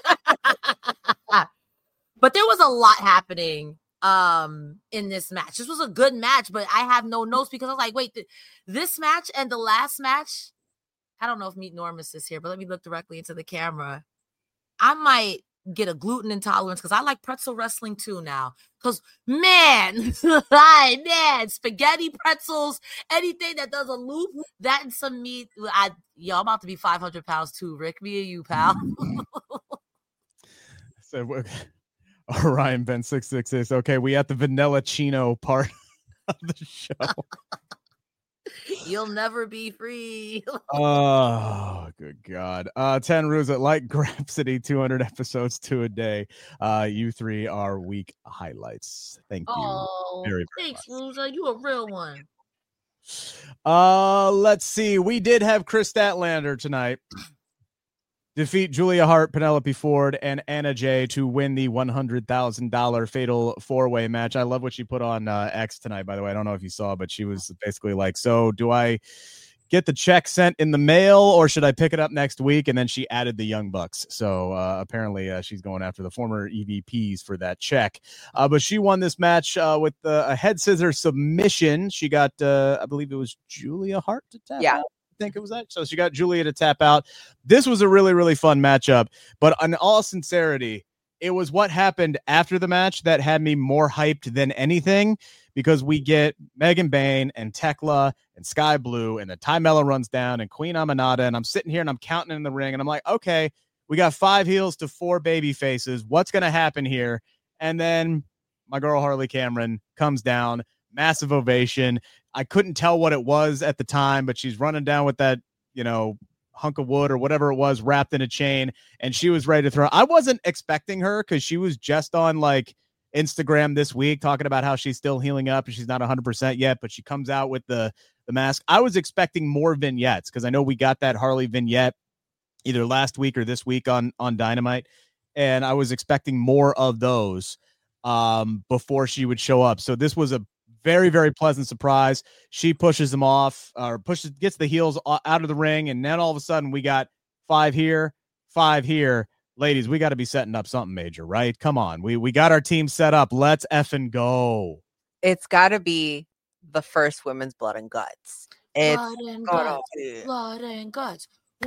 But there was a lot happening in this match. This was a good match, but I have no notes because I was like, wait, this match and the last match, I don't know if Meet Normus is here, but let me look directly into the camera. I might get a gluten intolerance because I like pretzel wrestling too now. Because man, spaghetti, pretzels, anything that does a loop, that and some meat. I'm about to be 500 pounds too, Rick. Me and you, pal. So, Orion Ben 666. Okay, we at the Vanilla Chino part of the show. You'll never be free. Oh, good God. 10 Ruza, like Grapsody, 200 episodes, 2 a day. You three are week highlights. Thank you. Oh, very thanks, much. Ruza. You a real one. Let's see. We did have Chris Statlander tonight defeat Julia Hart, Penelope Ford, and Anna Jay to win the $100,000 fatal 4-way match. I love what she put on X tonight, by the way. I don't know if you saw, but she was basically like, so do I get the check sent in the mail or should I pick it up next week? And then she added the Young Bucks. So apparently she's going after the former EVPs for that check. But she won this match with a head scissor submission. She got, I believe it was Julia Hart to tap out. I think it was that. So she got Julia to tap out. This was a really, really fun matchup. But in all sincerity, it was what happened after the match that had me more hyped than anything, because we get Megan Bayne and Tekla and Sky Blue, and the Ty Mello runs down and Queen Aminata, and I'm sitting here and I'm counting in the ring, and I'm like, okay, we got 5 heels to 4 baby faces. What's going to happen here? And then my girl Harley Cameron comes down, massive ovation. I couldn't tell what it was at the time, but she's running down with that, hunk of wood or whatever it was wrapped in a chain, and she was ready to throw. I wasn't expecting her because she was just on like Instagram this week talking about how she's still healing up and she's not 100% yet, but she comes out with the mask. I was expecting more vignettes because I know we got that Harley vignette either last week or this week on Dynamite, and I was expecting more of those before she would show up. So this was a very, very pleasant surprise. She pushes them off, or gets the heels out of the ring, and then all of a sudden we got 5 here, 5 here. Ladies, we got to be setting up something major, right? Come on. We got our team set up. Let's effing go. It's got to be the first Women's Blood and Guts. It's blood and going guts. on, dude. Blood and guts.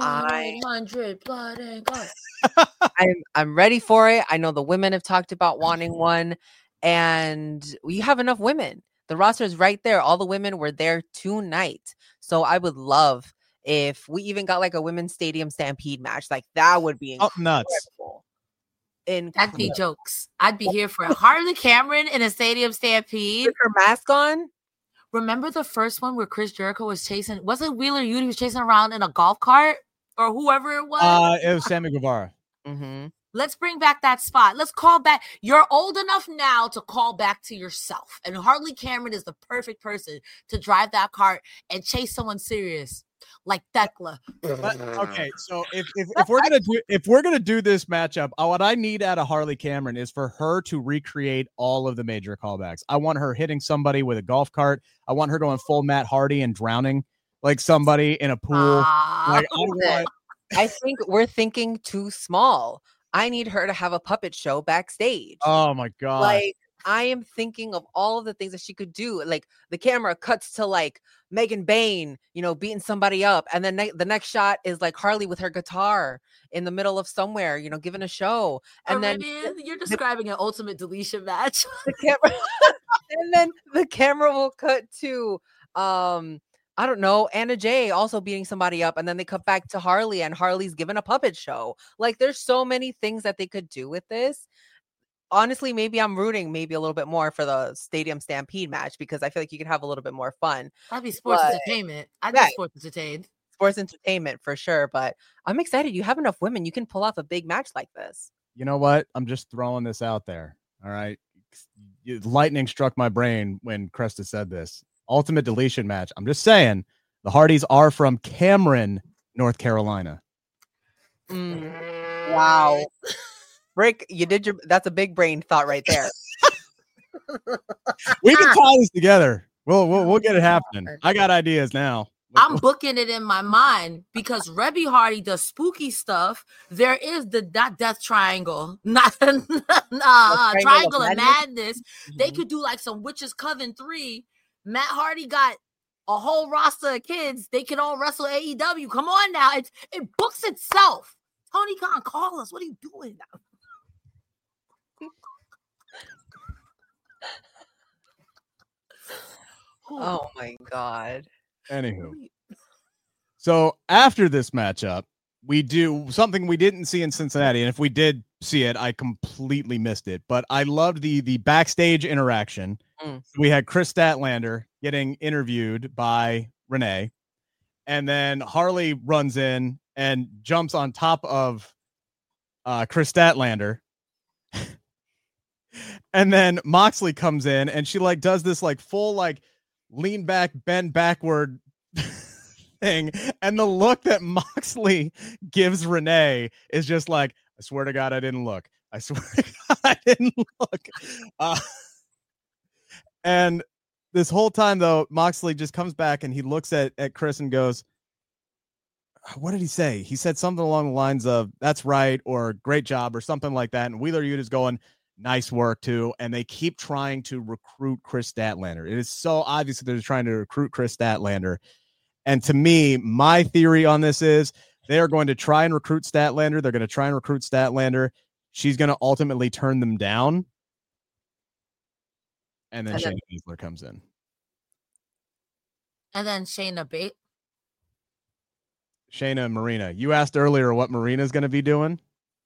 100 blood and guts. I'm ready for it. I know the women have talked about wanting one, and we have enough women. The roster is right there. All the women were there tonight. So I would love if we even got like a women's stadium stampede match. Like that would be incredible. Nuts. That'd be jokes. I'd be here for it. Harley Cameron in a stadium stampede with her mask on. Remember the first one where Chris Jericho was chasing? Wasn't Wheeler Yuta? He was chasing around in a golf cart or whoever it was. It was Sammy Guevara. Mm-hmm. Let's bring back that spot. Let's call back. You're old enough now to call back to yourself. And Harley Cameron is the perfect person to drive that cart and chase someone serious like Tekla. Okay, so if we're gonna do this matchup, what I need out of Harley Cameron is for her to recreate all of the major callbacks. I want her hitting somebody with a golf cart. I want her going full Matt Hardy and drowning like somebody in a pool. I think we're thinking too small. I need her to have a puppet show backstage. Oh my god! Like, I am thinking of all of the things that she could do. Like, the camera cuts to like Megan Bain, beating somebody up, and then the next shot is like Harley with her guitar in the middle of somewhere, giving a show. And Arabian, you're describing an ultimate deletion match. The camera, and then the camera will cut to I don't know, Anna Jay also beating somebody up, and then they cut back to Harley, and Harley's giving a puppet show. Like, there's so many things that they could do with this. Honestly, maybe I'm rooting maybe a little bit more for the Stadium Stampede match, because I feel like you could have a little bit more fun. That'd be sports entertainment. I'd be sports entertained. Sports entertainment for sure, but I'm excited. You have enough women. You can pull off a big match like this. You know what? I'm just throwing this out there. All right. Lightning struck my brain when Cresta said this. Ultimate deletion match. I'm just saying the Hardys are from Cameron, North Carolina. Wow. Rick, that's a big brain thought right there. We can tie this together. We'll get it happening. I got ideas now. I'm booking it in my mind because Rebby Hardy does spooky stuff. There is the death triangle, not triangle of madness. Mm-hmm. They could do like some Witches Coven 3. Matt Hardy got a whole roster of kids. They can all wrestle AEW. Come on now. It books itself. Tony Khan, call us. What are you doing now? Oh my God. Anywho. So after this matchup, we do something we didn't see in Cincinnati. And if we did see it, I completely missed it. But I loved the backstage interaction. We had Chris Statlander getting interviewed by Renee. And then Harley runs in and jumps on top of Chris Statlander. And then Moxley comes in and she like does this like full like lean back, bend backward thing. And the look that Moxley gives Renee is just like, I swear to God, I didn't look. I swear to God, I didn't look. And this whole time, though, Moxley just comes back and he looks at Chris and goes, what did he say? He said something along the lines of, that's right, or great job, or something like that. And Wheeler Yuta's going, nice work, too. And they keep trying to recruit Chris Statlander. It is so obvious that they're trying to recruit Chris Statlander. And to me, my theory on this is they are going to try and recruit Statlander. They're going to try and recruit Statlander. She's going to ultimately turn them down. And then Shayna Baszler comes in. And then Shayna Marina. You asked earlier what Marina's going to be doing.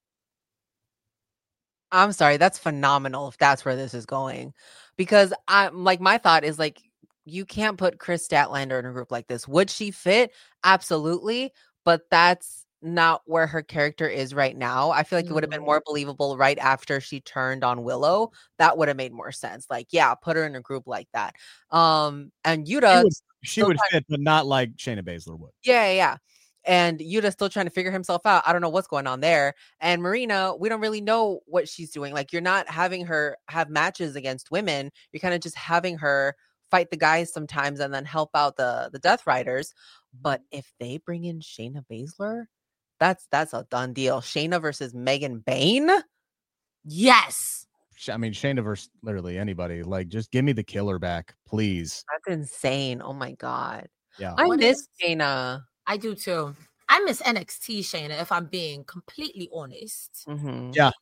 I'm sorry. That's phenomenal if that's where this is going. Because my thought is like, you can't put Chris Statlander in a group like this. Would she fit? Absolutely. But that's not where her character is right now. I feel like it would have been more believable right after she turned on Willow. That would have made more sense. Like, yeah, put her in a group like that. And Yuta, she would fit, but not like Shayna Baszler would. Yeah. And Yuta's still trying to figure himself out. I don't know what's going on there. And Marina, we don't really know what she's doing. Like, you're not having her have matches against women. You're kind of just having her fight the guys sometimes and then help out the Death Riders. But if they bring in Shayna Baszler, that's a done deal. Shayna versus Megan Bain? Yes. I mean, Shayna versus literally anybody. Like, just give me the killer back, please. That's insane. Oh my God. Yeah. I miss Shayna. I do too. I miss NXT Shayna, if I'm being completely honest. Mm-hmm. Yeah.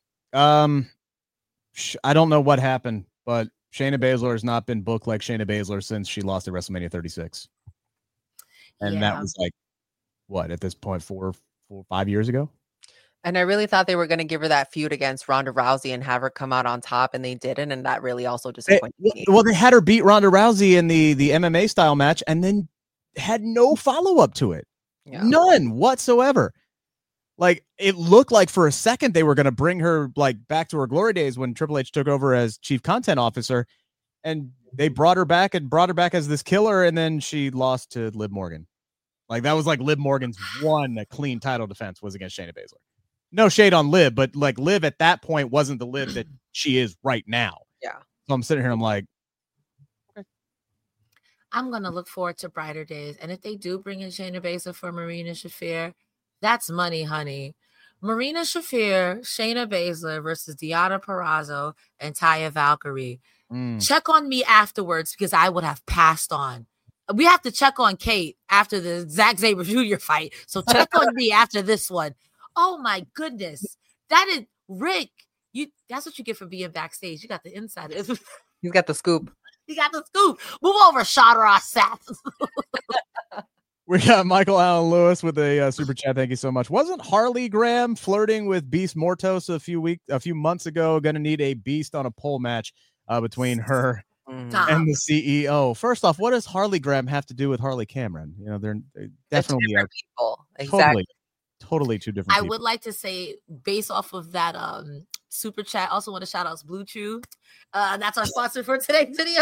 I don't know what happened, but Shayna Baszler has not been booked like Shayna Baszler since she lost at WrestleMania 36. And that was like, what, at this point, 5 years ago? And I really thought they were going to give her that feud against Ronda Rousey and have her come out on top, and they didn't, and that really also disappointed me. Well, they had her beat Ronda Rousey in the MMA style match and then had no follow-up to it. Yeah. None whatsoever. Like, it looked like for a second they were going to bring her like back to her glory days when Triple H took over as chief content officer, and they brought her back as this killer, and then she lost to Liv Morgan. Like, that was like Liv Morgan's one clean title defense was against Shayna Baszler. No shade on Liv, but like Liv at that point wasn't the Liv that she is right now. Yeah. So I'm sitting here, I'm like, okay. I'm going to look forward to brighter days. And if they do bring in Shayna Baszler for Marina Shafir, that's money, honey. Marina Shafir, Shayna Baszler versus Deonna Purrazzo and Taya Valkyrie. Check on me afterwards because I would have passed on. We have to check on Kate after the Zack Sabre Jr. fight. So check on me after this one. Oh my goodness. That is Rick. That's what you get for being backstage. You got the inside. He's got the scoop. He got the scoop. Move over, Shadra Seth. We got Michael Allen Lewis with a super chat. Thank you so much. Wasn't Harley Graham flirting with Beast Mortos a few months ago? Going to need a beast on a pole match between her and the CEO. First off, what does Harley Graham have to do with Harley Cameron? You know, they're definitely people. Exactly. Totally two different people. I would like to say, based off of that super chat, also want to shout out Blue Chew. That's our sponsor for today's video.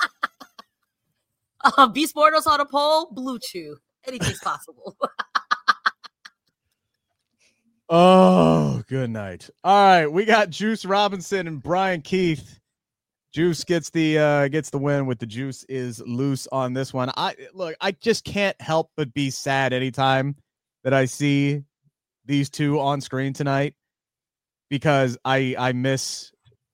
Beast Mortos on a pole, Blue Chew. Anything's possible. Oh, good night. All right, we got Juice Robinson and Brian Keith. Juice gets the win with the Juice is loose on this one. I just can't help but be sad anytime that I see these two on screen tonight because I miss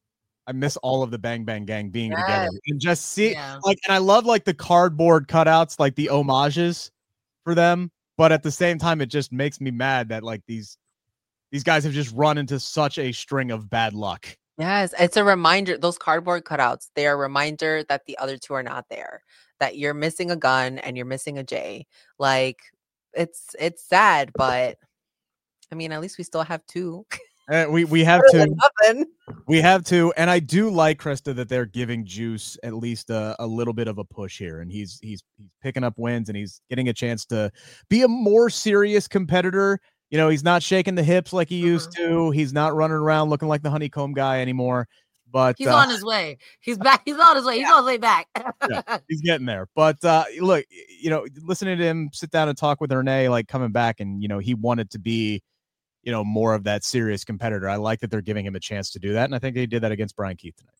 all of the Bang Bang Gang being together and just see and I love like the cardboard cutouts, like the homages for them, but at the same time it just makes me mad that like these guys have just run into such a string of bad luck. Yes, it's a reminder. Those cardboard cutouts, they are a reminder that the other two are not there, that you're missing a gun and you're missing a J. Like it's sad, but I mean, at least we still have two. We have to. We have to, and I do like, Krista, that they're giving Juice at least a little bit of a push here, and he's picking up wins, and he's getting a chance to be a more serious competitor. You know, he's not shaking the hips like he used to. He's not running around looking like the honeycomb guy anymore. But he's on his way. He's back. He's on his way. He's on his way back. He's getting there. But look, you know, listening to him sit down and talk with Renee, like coming back, and you know, he wanted to be, you know, more of that serious competitor. I like that they're giving him a chance to do that, and I think they did that against Brian Keith tonight.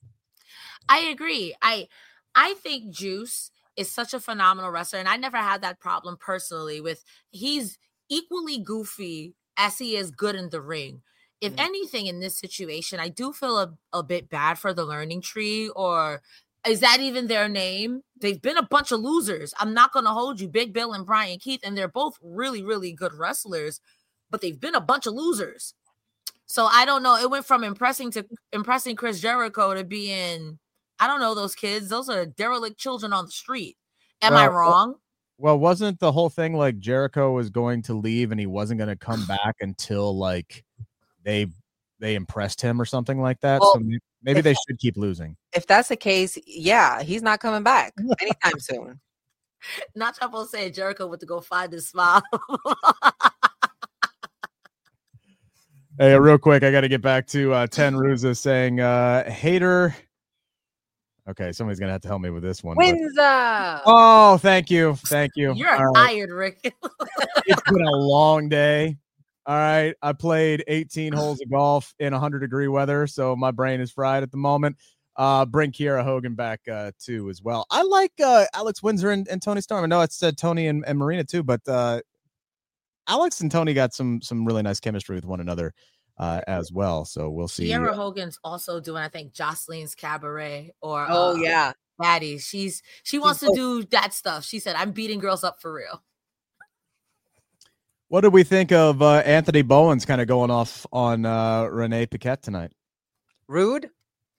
I agree. I think Juice is such a phenomenal wrestler, and I never had that problem personally with. He's equally goofy as he is good in the ring. If anything, in this situation, I do feel a bit bad for the Learning Tree, or is that even their name? They've been a bunch of losers. I'm not going to hold you, Big Bill and Brian Keith, and they're both really, really good wrestlers, but they've been a bunch of losers. So I don't know. It went from impressing Chris Jericho to being, I don't know, those kids. Those are derelict children on the street. Am I wrong? Well, wasn't the whole thing like Jericho was going to leave and he wasn't going to come back until like they impressed him or something like that? Well, so maybe they should keep losing. If that's the case, yeah, he's not coming back anytime soon. Not Trouble saying Jericho went to go find his smile. Hey, real quick, I got to get back to Ten Ruza saying hater. Okay, somebody's gonna have to help me with this one. Windsor. Oh, thank you. You're tired, Rick. It's been a long day. All right, I played 18 holes of golf in 100-degree weather, so my brain is fried at the moment. Bring Kiera Hogan back too as well. I like Alex Windsor and Tony Storm. I know it's Tony and Marina too, but Alex and Tony got some really nice chemistry with one another. As well, so we'll see. Kiera Hogan's also doing, I think, Jocelyn's Cabaret or Maddie. She wants to do that stuff. She said, "I'm beating girls up for real." What did we think of Anthony Bowens kind of going off on Renee Paquette tonight? Rude.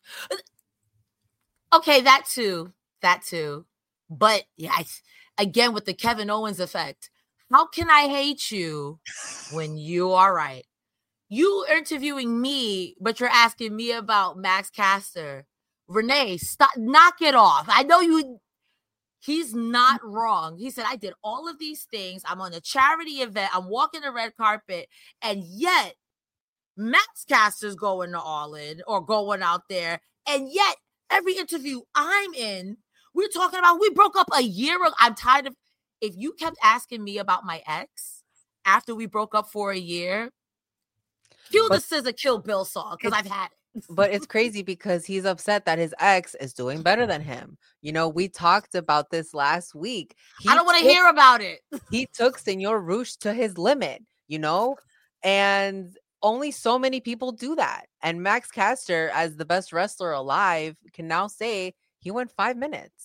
Okay, that too. But yeah, again with the Kevin Owens effect. How can I hate you when you are right? You interviewing me, but you're asking me about Max Caster. Renee, stop, knock it off. I know you. He's not wrong. He said, I did all of these things. I'm on a charity event. I'm walking the red carpet. And yet, Max Caster's going to All In or going out there. And yet, every interview I'm in, we're talking about, we broke up a year ago. I'm tired of, if you kept asking me about my ex after we broke up for a year, cue the SZA Kill Bill song because I've had it. But it's crazy because he's upset that his ex is doing better than him. You know, we talked about this last week. I don't want to hear about it. He took Senor Roosh to his limit, you know, and only so many people do that. And Max Caster, as the best wrestler alive, can now say he went 5 minutes.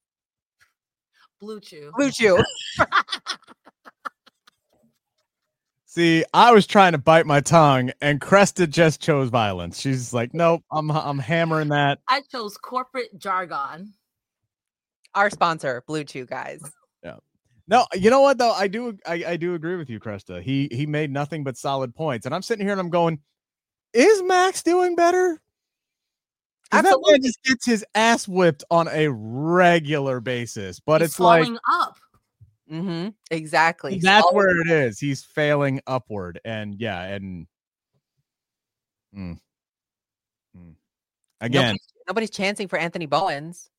Blue Chew. Blue Chew. See, I was trying to bite my tongue, and Cresta just chose violence. She's like, nope, I'm hammering that. I chose corporate jargon. Our sponsor, Blue Chew, guys. Yeah. No, you know what though? I do agree with you, Cresta. He made nothing but solid points, and I'm sitting here and I'm going, is Max doing better? That man just gets his ass whipped on a regular basis, but He's it's like falling up. Mm-hmm. Exactly. That's where it is. He's failing upward, and again, nobody's chancing for Anthony Bowens.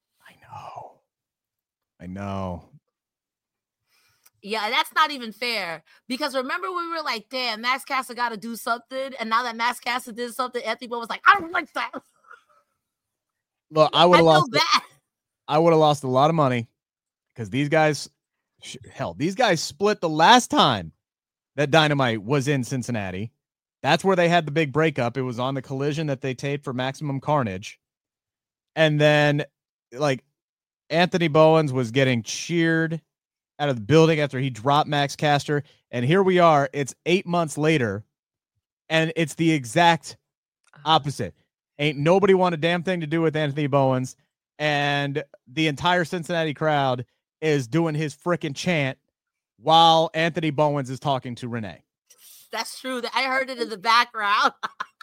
I know. Yeah, that's not even fair. Because remember when we were like, damn, Max Caster got to do something. And now that Max Caster did something, Anthony Bowens was like, I don't like that. Look, I would have lost. That. I would have lost a lot of money because these guys, these guys split the last time that Dynamite was in Cincinnati. That's where they had the big breakup. It was on the Collision that they taped for Maximum Carnage. And then, like, Anthony Bowens was getting cheered out of the building after he dropped Max Caster. And here we are. It's 8 months later, and it's the exact opposite. Ain't nobody want a damn thing to do with Anthony Bowens. And the entire Cincinnati crowd is doing his freaking chant while Anthony Bowens is talking to Renee. That's true. I heard it in the background.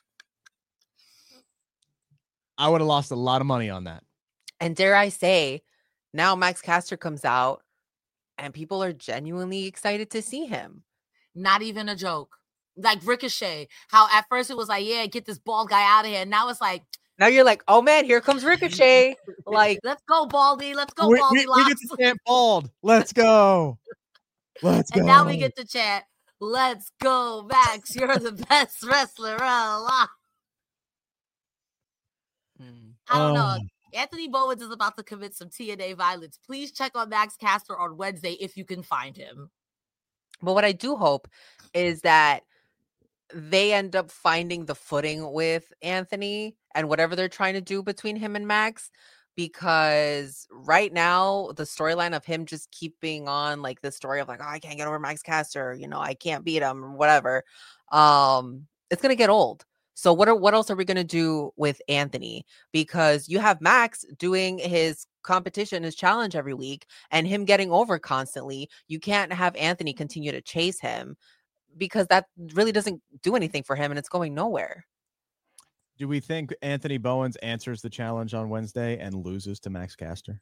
I would have lost a lot of money on that. And dare I say, now Max Caster comes out and people are genuinely excited to see him. Not even a joke. Like Ricochet, how at first it was like, yeah, get this bald guy out of here. And now it's like, now you're like, oh man, here comes Ricochet. Like, let's go, Baldy. Let's go, Baldy. We get to chant bald. Let's go. Let's go. And now we get to chant, let's go, Max. You're the best wrestler alive. I don't know. Anthony Bowens is about to commit some TNA violence. Please check on Max Caster on Wednesday if you can find him. But what I do hope is that they end up finding the footing with Anthony and whatever they're trying to do between him and Max, because right now the storyline of him just keeping on like the story of like, oh, I can't get over Max Caster, you know, I can't beat him or whatever. It's going to get old. So what else are we going to do with Anthony? Because you have Max doing his competition, his challenge every week, and him getting over constantly. You can't have Anthony continue to chase him because that really doesn't do anything for him and it's going nowhere. Do we think Anthony Bowens answers the challenge on Wednesday and loses to Max Caster?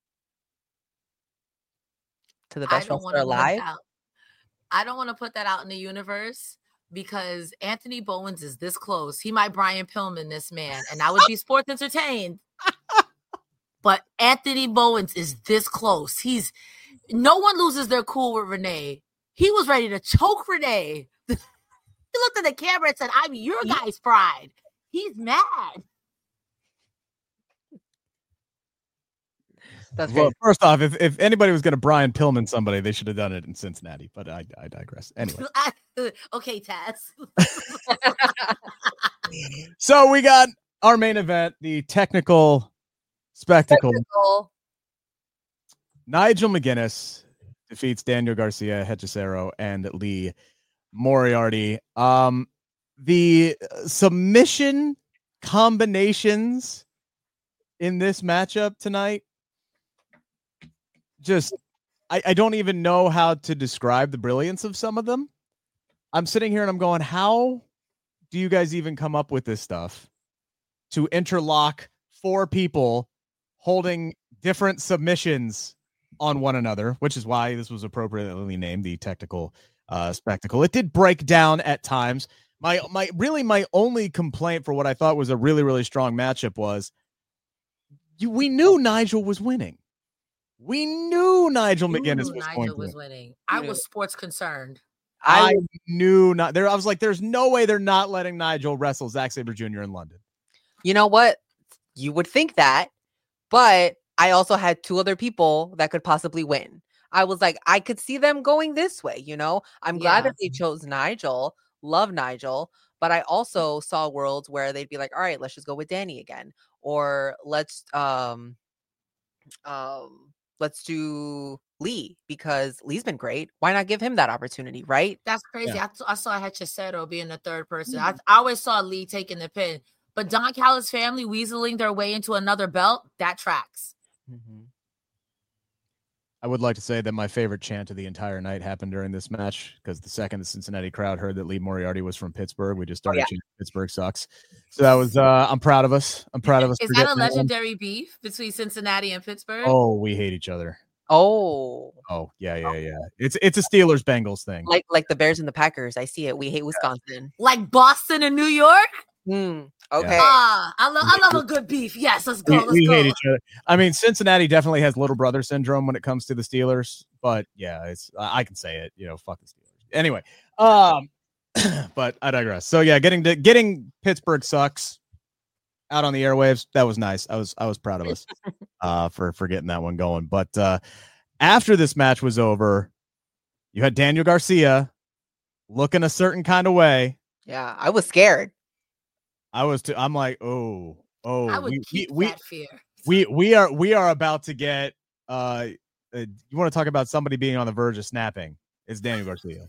To the best wrestler alive? I don't want to put that out in the universe. Because Anthony Bowens is this close. He might Brian Pillman this man. And I would be sports entertained. But Anthony Bowens is this close. No one loses their cool with Renee. He was ready to choke Renee. He looked at the camera and said, I'm your guy's pride. He's mad. That's well, first off, if anybody was going to Brian Pillman somebody, they should have done it in Cincinnati. But I digress. Anyway. Okay, Taz. So we got our main event, the technical spectacle. Nigel McGuinness defeats Daniel Garcia, Hechicero, and Lee Moriarty. The submission combinations in this matchup tonight, just I don't even know how to describe the brilliance of some of them. I'm sitting here and I'm going, how do you guys even come up with this stuff to interlock four people holding different submissions on one another, which is why this was appropriately named the technical spectacle. It did break down at times. My only complaint for what I thought was a really, really strong matchup was we knew Nigel was winning. We knew Nigel McGuinness was winning. I was sports concerned. I knew not there. I was like, there's no way they're not letting Nigel wrestle Zack Sabre Jr. in London. You know what? You would think that, but I also had two other people that could possibly win. I was like, I could see them going this way. You know, I'm glad that they chose Nigel, love Nigel, but I also saw worlds where they'd be like, all right, let's just go with Danny again. Or let's do Lee because Lee's been great. Why not give him that opportunity, right? That's crazy. Yeah. I saw Hechicero being the third person. I always saw Lee taking the pin, but Don Callis' family weaseling their way into another belt, that tracks. I would like to say that my favorite chant of the entire night happened during this match because the second the Cincinnati crowd heard that Lee Moriarty was from Pittsburgh, we just started chanting Pittsburgh sucks. So that was I'm proud of us. I'm proud of us. Is that a legendary beef between Cincinnati and Pittsburgh? Oh, we hate each other. Oh, yeah. It's a Steelers Bengals thing. Like the Bears and the Packers. I see it. We hate Wisconsin. Like Boston and New York? Okay. I love a good beef. Yes, let's go. We hate each other. I mean, Cincinnati definitely has little brother syndrome when it comes to the Steelers, but yeah, it's I can say it. Fuck the Steelers. Anyway, but I digress. So yeah, getting Pittsburgh sucks out on the airwaves. That was nice. I was proud of us for getting that one going. But after this match was over, you had Daniel Garcia looking a certain kind of way. Yeah, I was scared. I was too. I'm like, oh. I would keep that fear. We are about to get. You want to talk about somebody being on the verge of snapping? It's Daniel Garcia.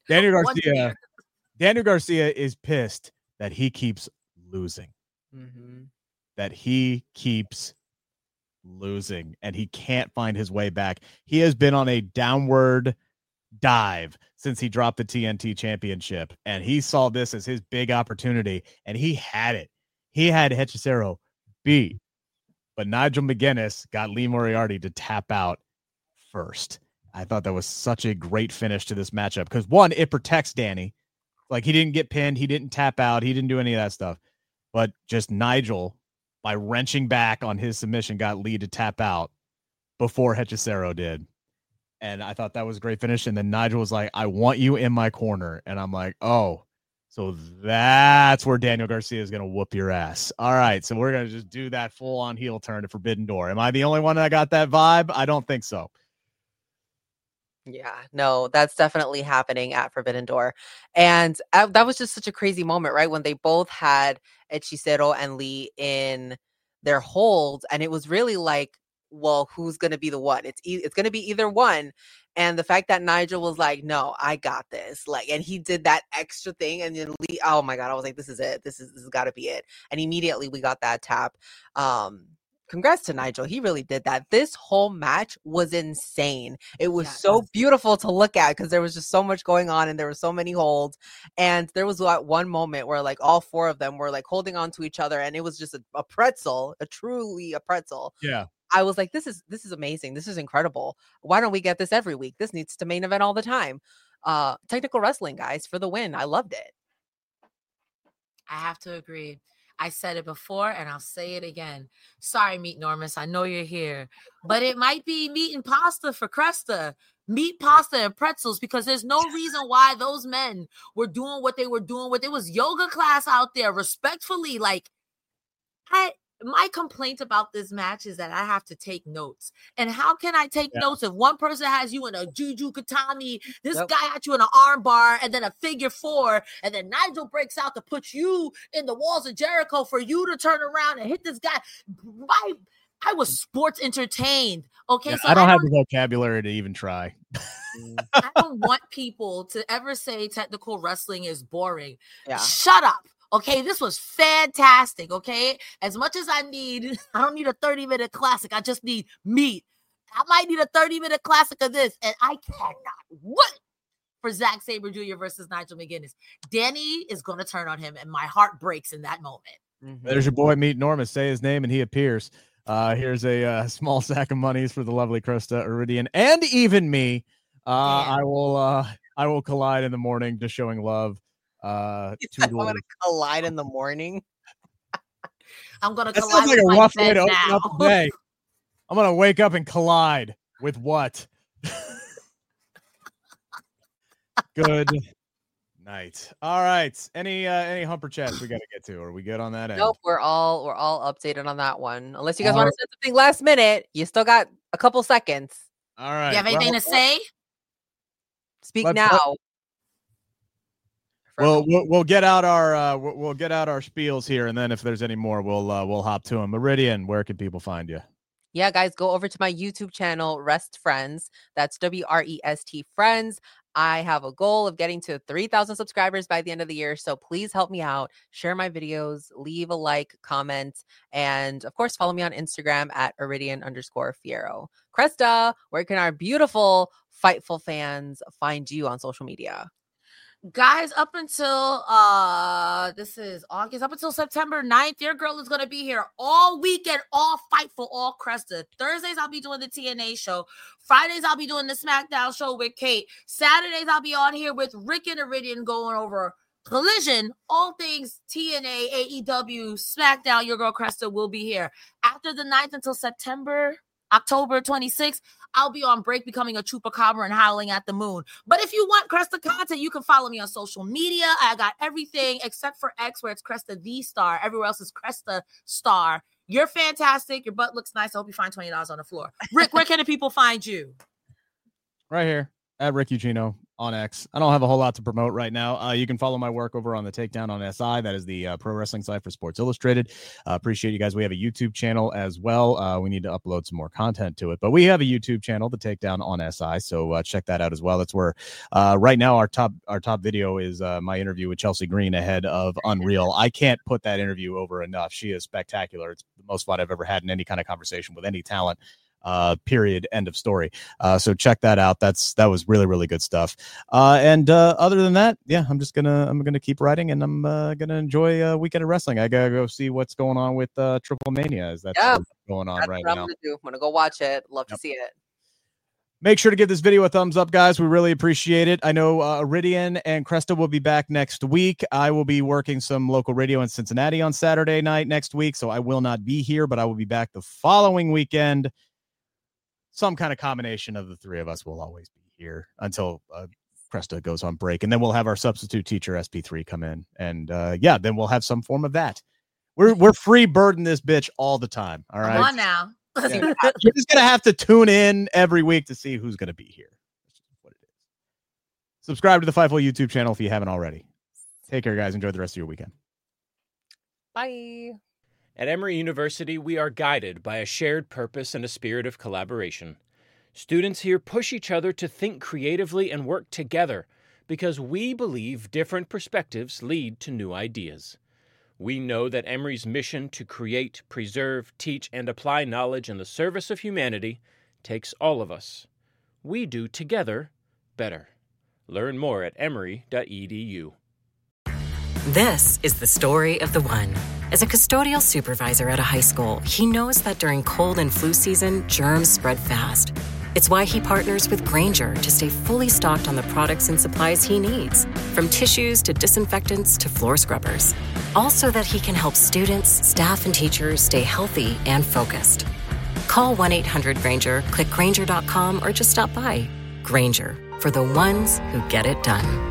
Daniel Garcia is pissed that he keeps losing. That he keeps losing, and he can't find his way back. He has been on a downward dive since he dropped the TNT championship, and he saw this as his big opportunity, and he had it. He had Hechicero beat, but Nigel McGuinness got Lee Moriarty to tap out first. I thought that was such a great finish to this matchup because, one, it protects Danny. Like, he didn't get pinned, he didn't tap out, he didn't do any of that stuff, but just Nigel, by wrenching back on his submission, got Lee to tap out before Hechicero did. And I thought that was a great finish. And then Nigel was like, I want you in my corner. And I'm like, oh, so that's where Daniel Garcia is going to whoop your ass. All right. So we're going to just do that full on heel turn to Forbidden Door. Am I the only one that got that vibe? I don't think so. Yeah, no, that's definitely happening at Forbidden Door. And that was just such a crazy moment, right? When they both had Hechicero and Lee in their holds. And it was really like, well, who's going to be the one? It's going to be either one. And the fact that Nigel was like, no, I got this. Like, and he did that extra thing. And then Lee, oh my God, I was like, this is it. This has got to be it. And immediately we got that tap. Congrats to Nigel. He really did that. This whole match was insane. It was so beautiful to look at because there was just so much going on and there were so many holds. And there was that one moment where like all four of them were like holding on to each other and it was just a pretzel, truly a pretzel. Yeah. I was like, this is amazing. This is incredible. Why don't we get this every week? This needs to main event all the time. Technical Wrestling, guys, for the win. I loved it. I have to agree. I said it before and I'll say it again. Sorry, Meat Normus. I know you're here, but it might be meat and pasta for Cresta. Meat, pasta, and pretzels, because there's no reason why those men were doing what they were doing. It was yoga class out there, respectfully. Like, my complaint about this match is that I have to take notes. And how can I take notes if one person has you in a Juju Katami, this guy had you in an arm bar, and then a figure four, and then Nigel breaks out to put you in the walls of Jericho for you to turn around and hit this guy. I was sports entertained. Okay, so I don't have the vocabulary to even try. I don't want people to ever say technical wrestling is boring. Yeah. Shut up. Okay, this was fantastic. Okay, as much as I don't need a 30-minute classic. I just need meat. I might need a 30-minute classic of this, and I cannot wait for Zack Sabre Jr. versus Nigel McGuinness. Danny is going to turn on him, and my heart breaks in that moment. There's your boy Meat Normus. Say his name, and he appears. Here's a small sack of monies for the lovely Krista Iridian, and even me. I will collide in the morning, just showing love. I'm gonna collide in the morning. I'm gonna that collide sounds like with a my rough way bed to open now. up the day. I'm gonna wake up and collide with what? Good night. All right. Any humper chats we gotta get to? Are we good on that end? Nope, we're all updated on that one. Unless you guys want to say something last minute, you still got a couple seconds. All right. You have anything to say? Speak now. Well, we'll get out our we'll get out our spiels here, and then if there's any more, we'll hop to them. Meridian, where can people find you? Yeah, guys, go over to my YouTube channel, Rest Friends. That's WREST Friends. I have a goal of getting to 3,000 subscribers by the end of the year. So please help me out. Share my videos, leave a like, comment, and of course, follow me on Instagram at Iridian_Fierro. Cresta, where can our beautiful Fightful fans find you on social media? Guys, up until this is August, up until September 9th, your girl is going to be here all weekend, all Fightful, all Cresta. Thursdays, I'll be doing the TNA show. Fridays, I'll be doing the SmackDown show with Kate. Saturdays, I'll be on here with Rick and Iridian going over Collision, all things TNA, AEW, SmackDown. Your girl Cresta will be here. After the 9th until October 26th, I'll be on break becoming a chupacabra and howling at the moon. But if you want Cresta content, you can follow me on social media. I got everything except for X, where it's Cresta the Star. Everywhere else is Cresta Star. You're fantastic. Your butt looks nice. I hope you find $20 on the floor. Rick, where can the people find you? Right here at Rick Eugenio on X. I don't have a whole lot to promote right now. You can follow my work over on the Takedown on SI. That is the pro wrestling site for Sports Illustrated. Appreciate you guys. We have a YouTube channel as well. We need to upload some more content to it, but we have a YouTube channel, the Takedown on SI. So check that out as well. That's where right now our top video is my interview with Chelsea Green ahead of Unreal. I can't put that interview over enough. She is spectacular. It's the most fun I've ever had in any kind of conversation with any talent. Period. End of story. So check that out. That was really, really good stuff. And other than that, yeah, I'm gonna keep writing, and I'm gonna enjoy a weekend of wrestling. I gotta go see what's going on with Triple Mania. Is that going on right now? I'm gonna go watch it. Love to see it. Make sure to give this video a thumbs up, guys. We really appreciate it. I know Iridian and Cresta will be back next week. I will be working some local radio in Cincinnati on Saturday night next week, so I will not be here, but I will be back the following weekend. Some kind of combination of the three of us will always be here until Cresta goes on break. And then we'll have our substitute teacher, SP3, come in. And then we'll have some form of that. We're free birding this bitch all the time. All right. Come on now. Yeah. You're just going to have to tune in every week to see who's going to be here. That's just what it is. Subscribe to the Fightful YouTube channel if you haven't already. Take care, guys. Enjoy the rest of your weekend. Bye. At Emory University, we are guided by a shared purpose and a spirit of collaboration. Students here push each other to think creatively and work together because we believe different perspectives lead to new ideas. We know that Emory's mission to create, preserve, teach, and apply knowledge in the service of humanity takes all of us. We do together better. Learn more at emory.edu. This is the story of the one. As a custodial supervisor at a high school, he knows that during cold and flu season, germs spread fast. It's why he partners with Grainger to stay fully stocked on the products and supplies he needs, from tissues to disinfectants to floor scrubbers. All so that he can help students, staff, and teachers stay healthy and focused. Call 1-800-GRAINGER, click Grainger.com, or just stop by. Grainger, for the ones who get it done.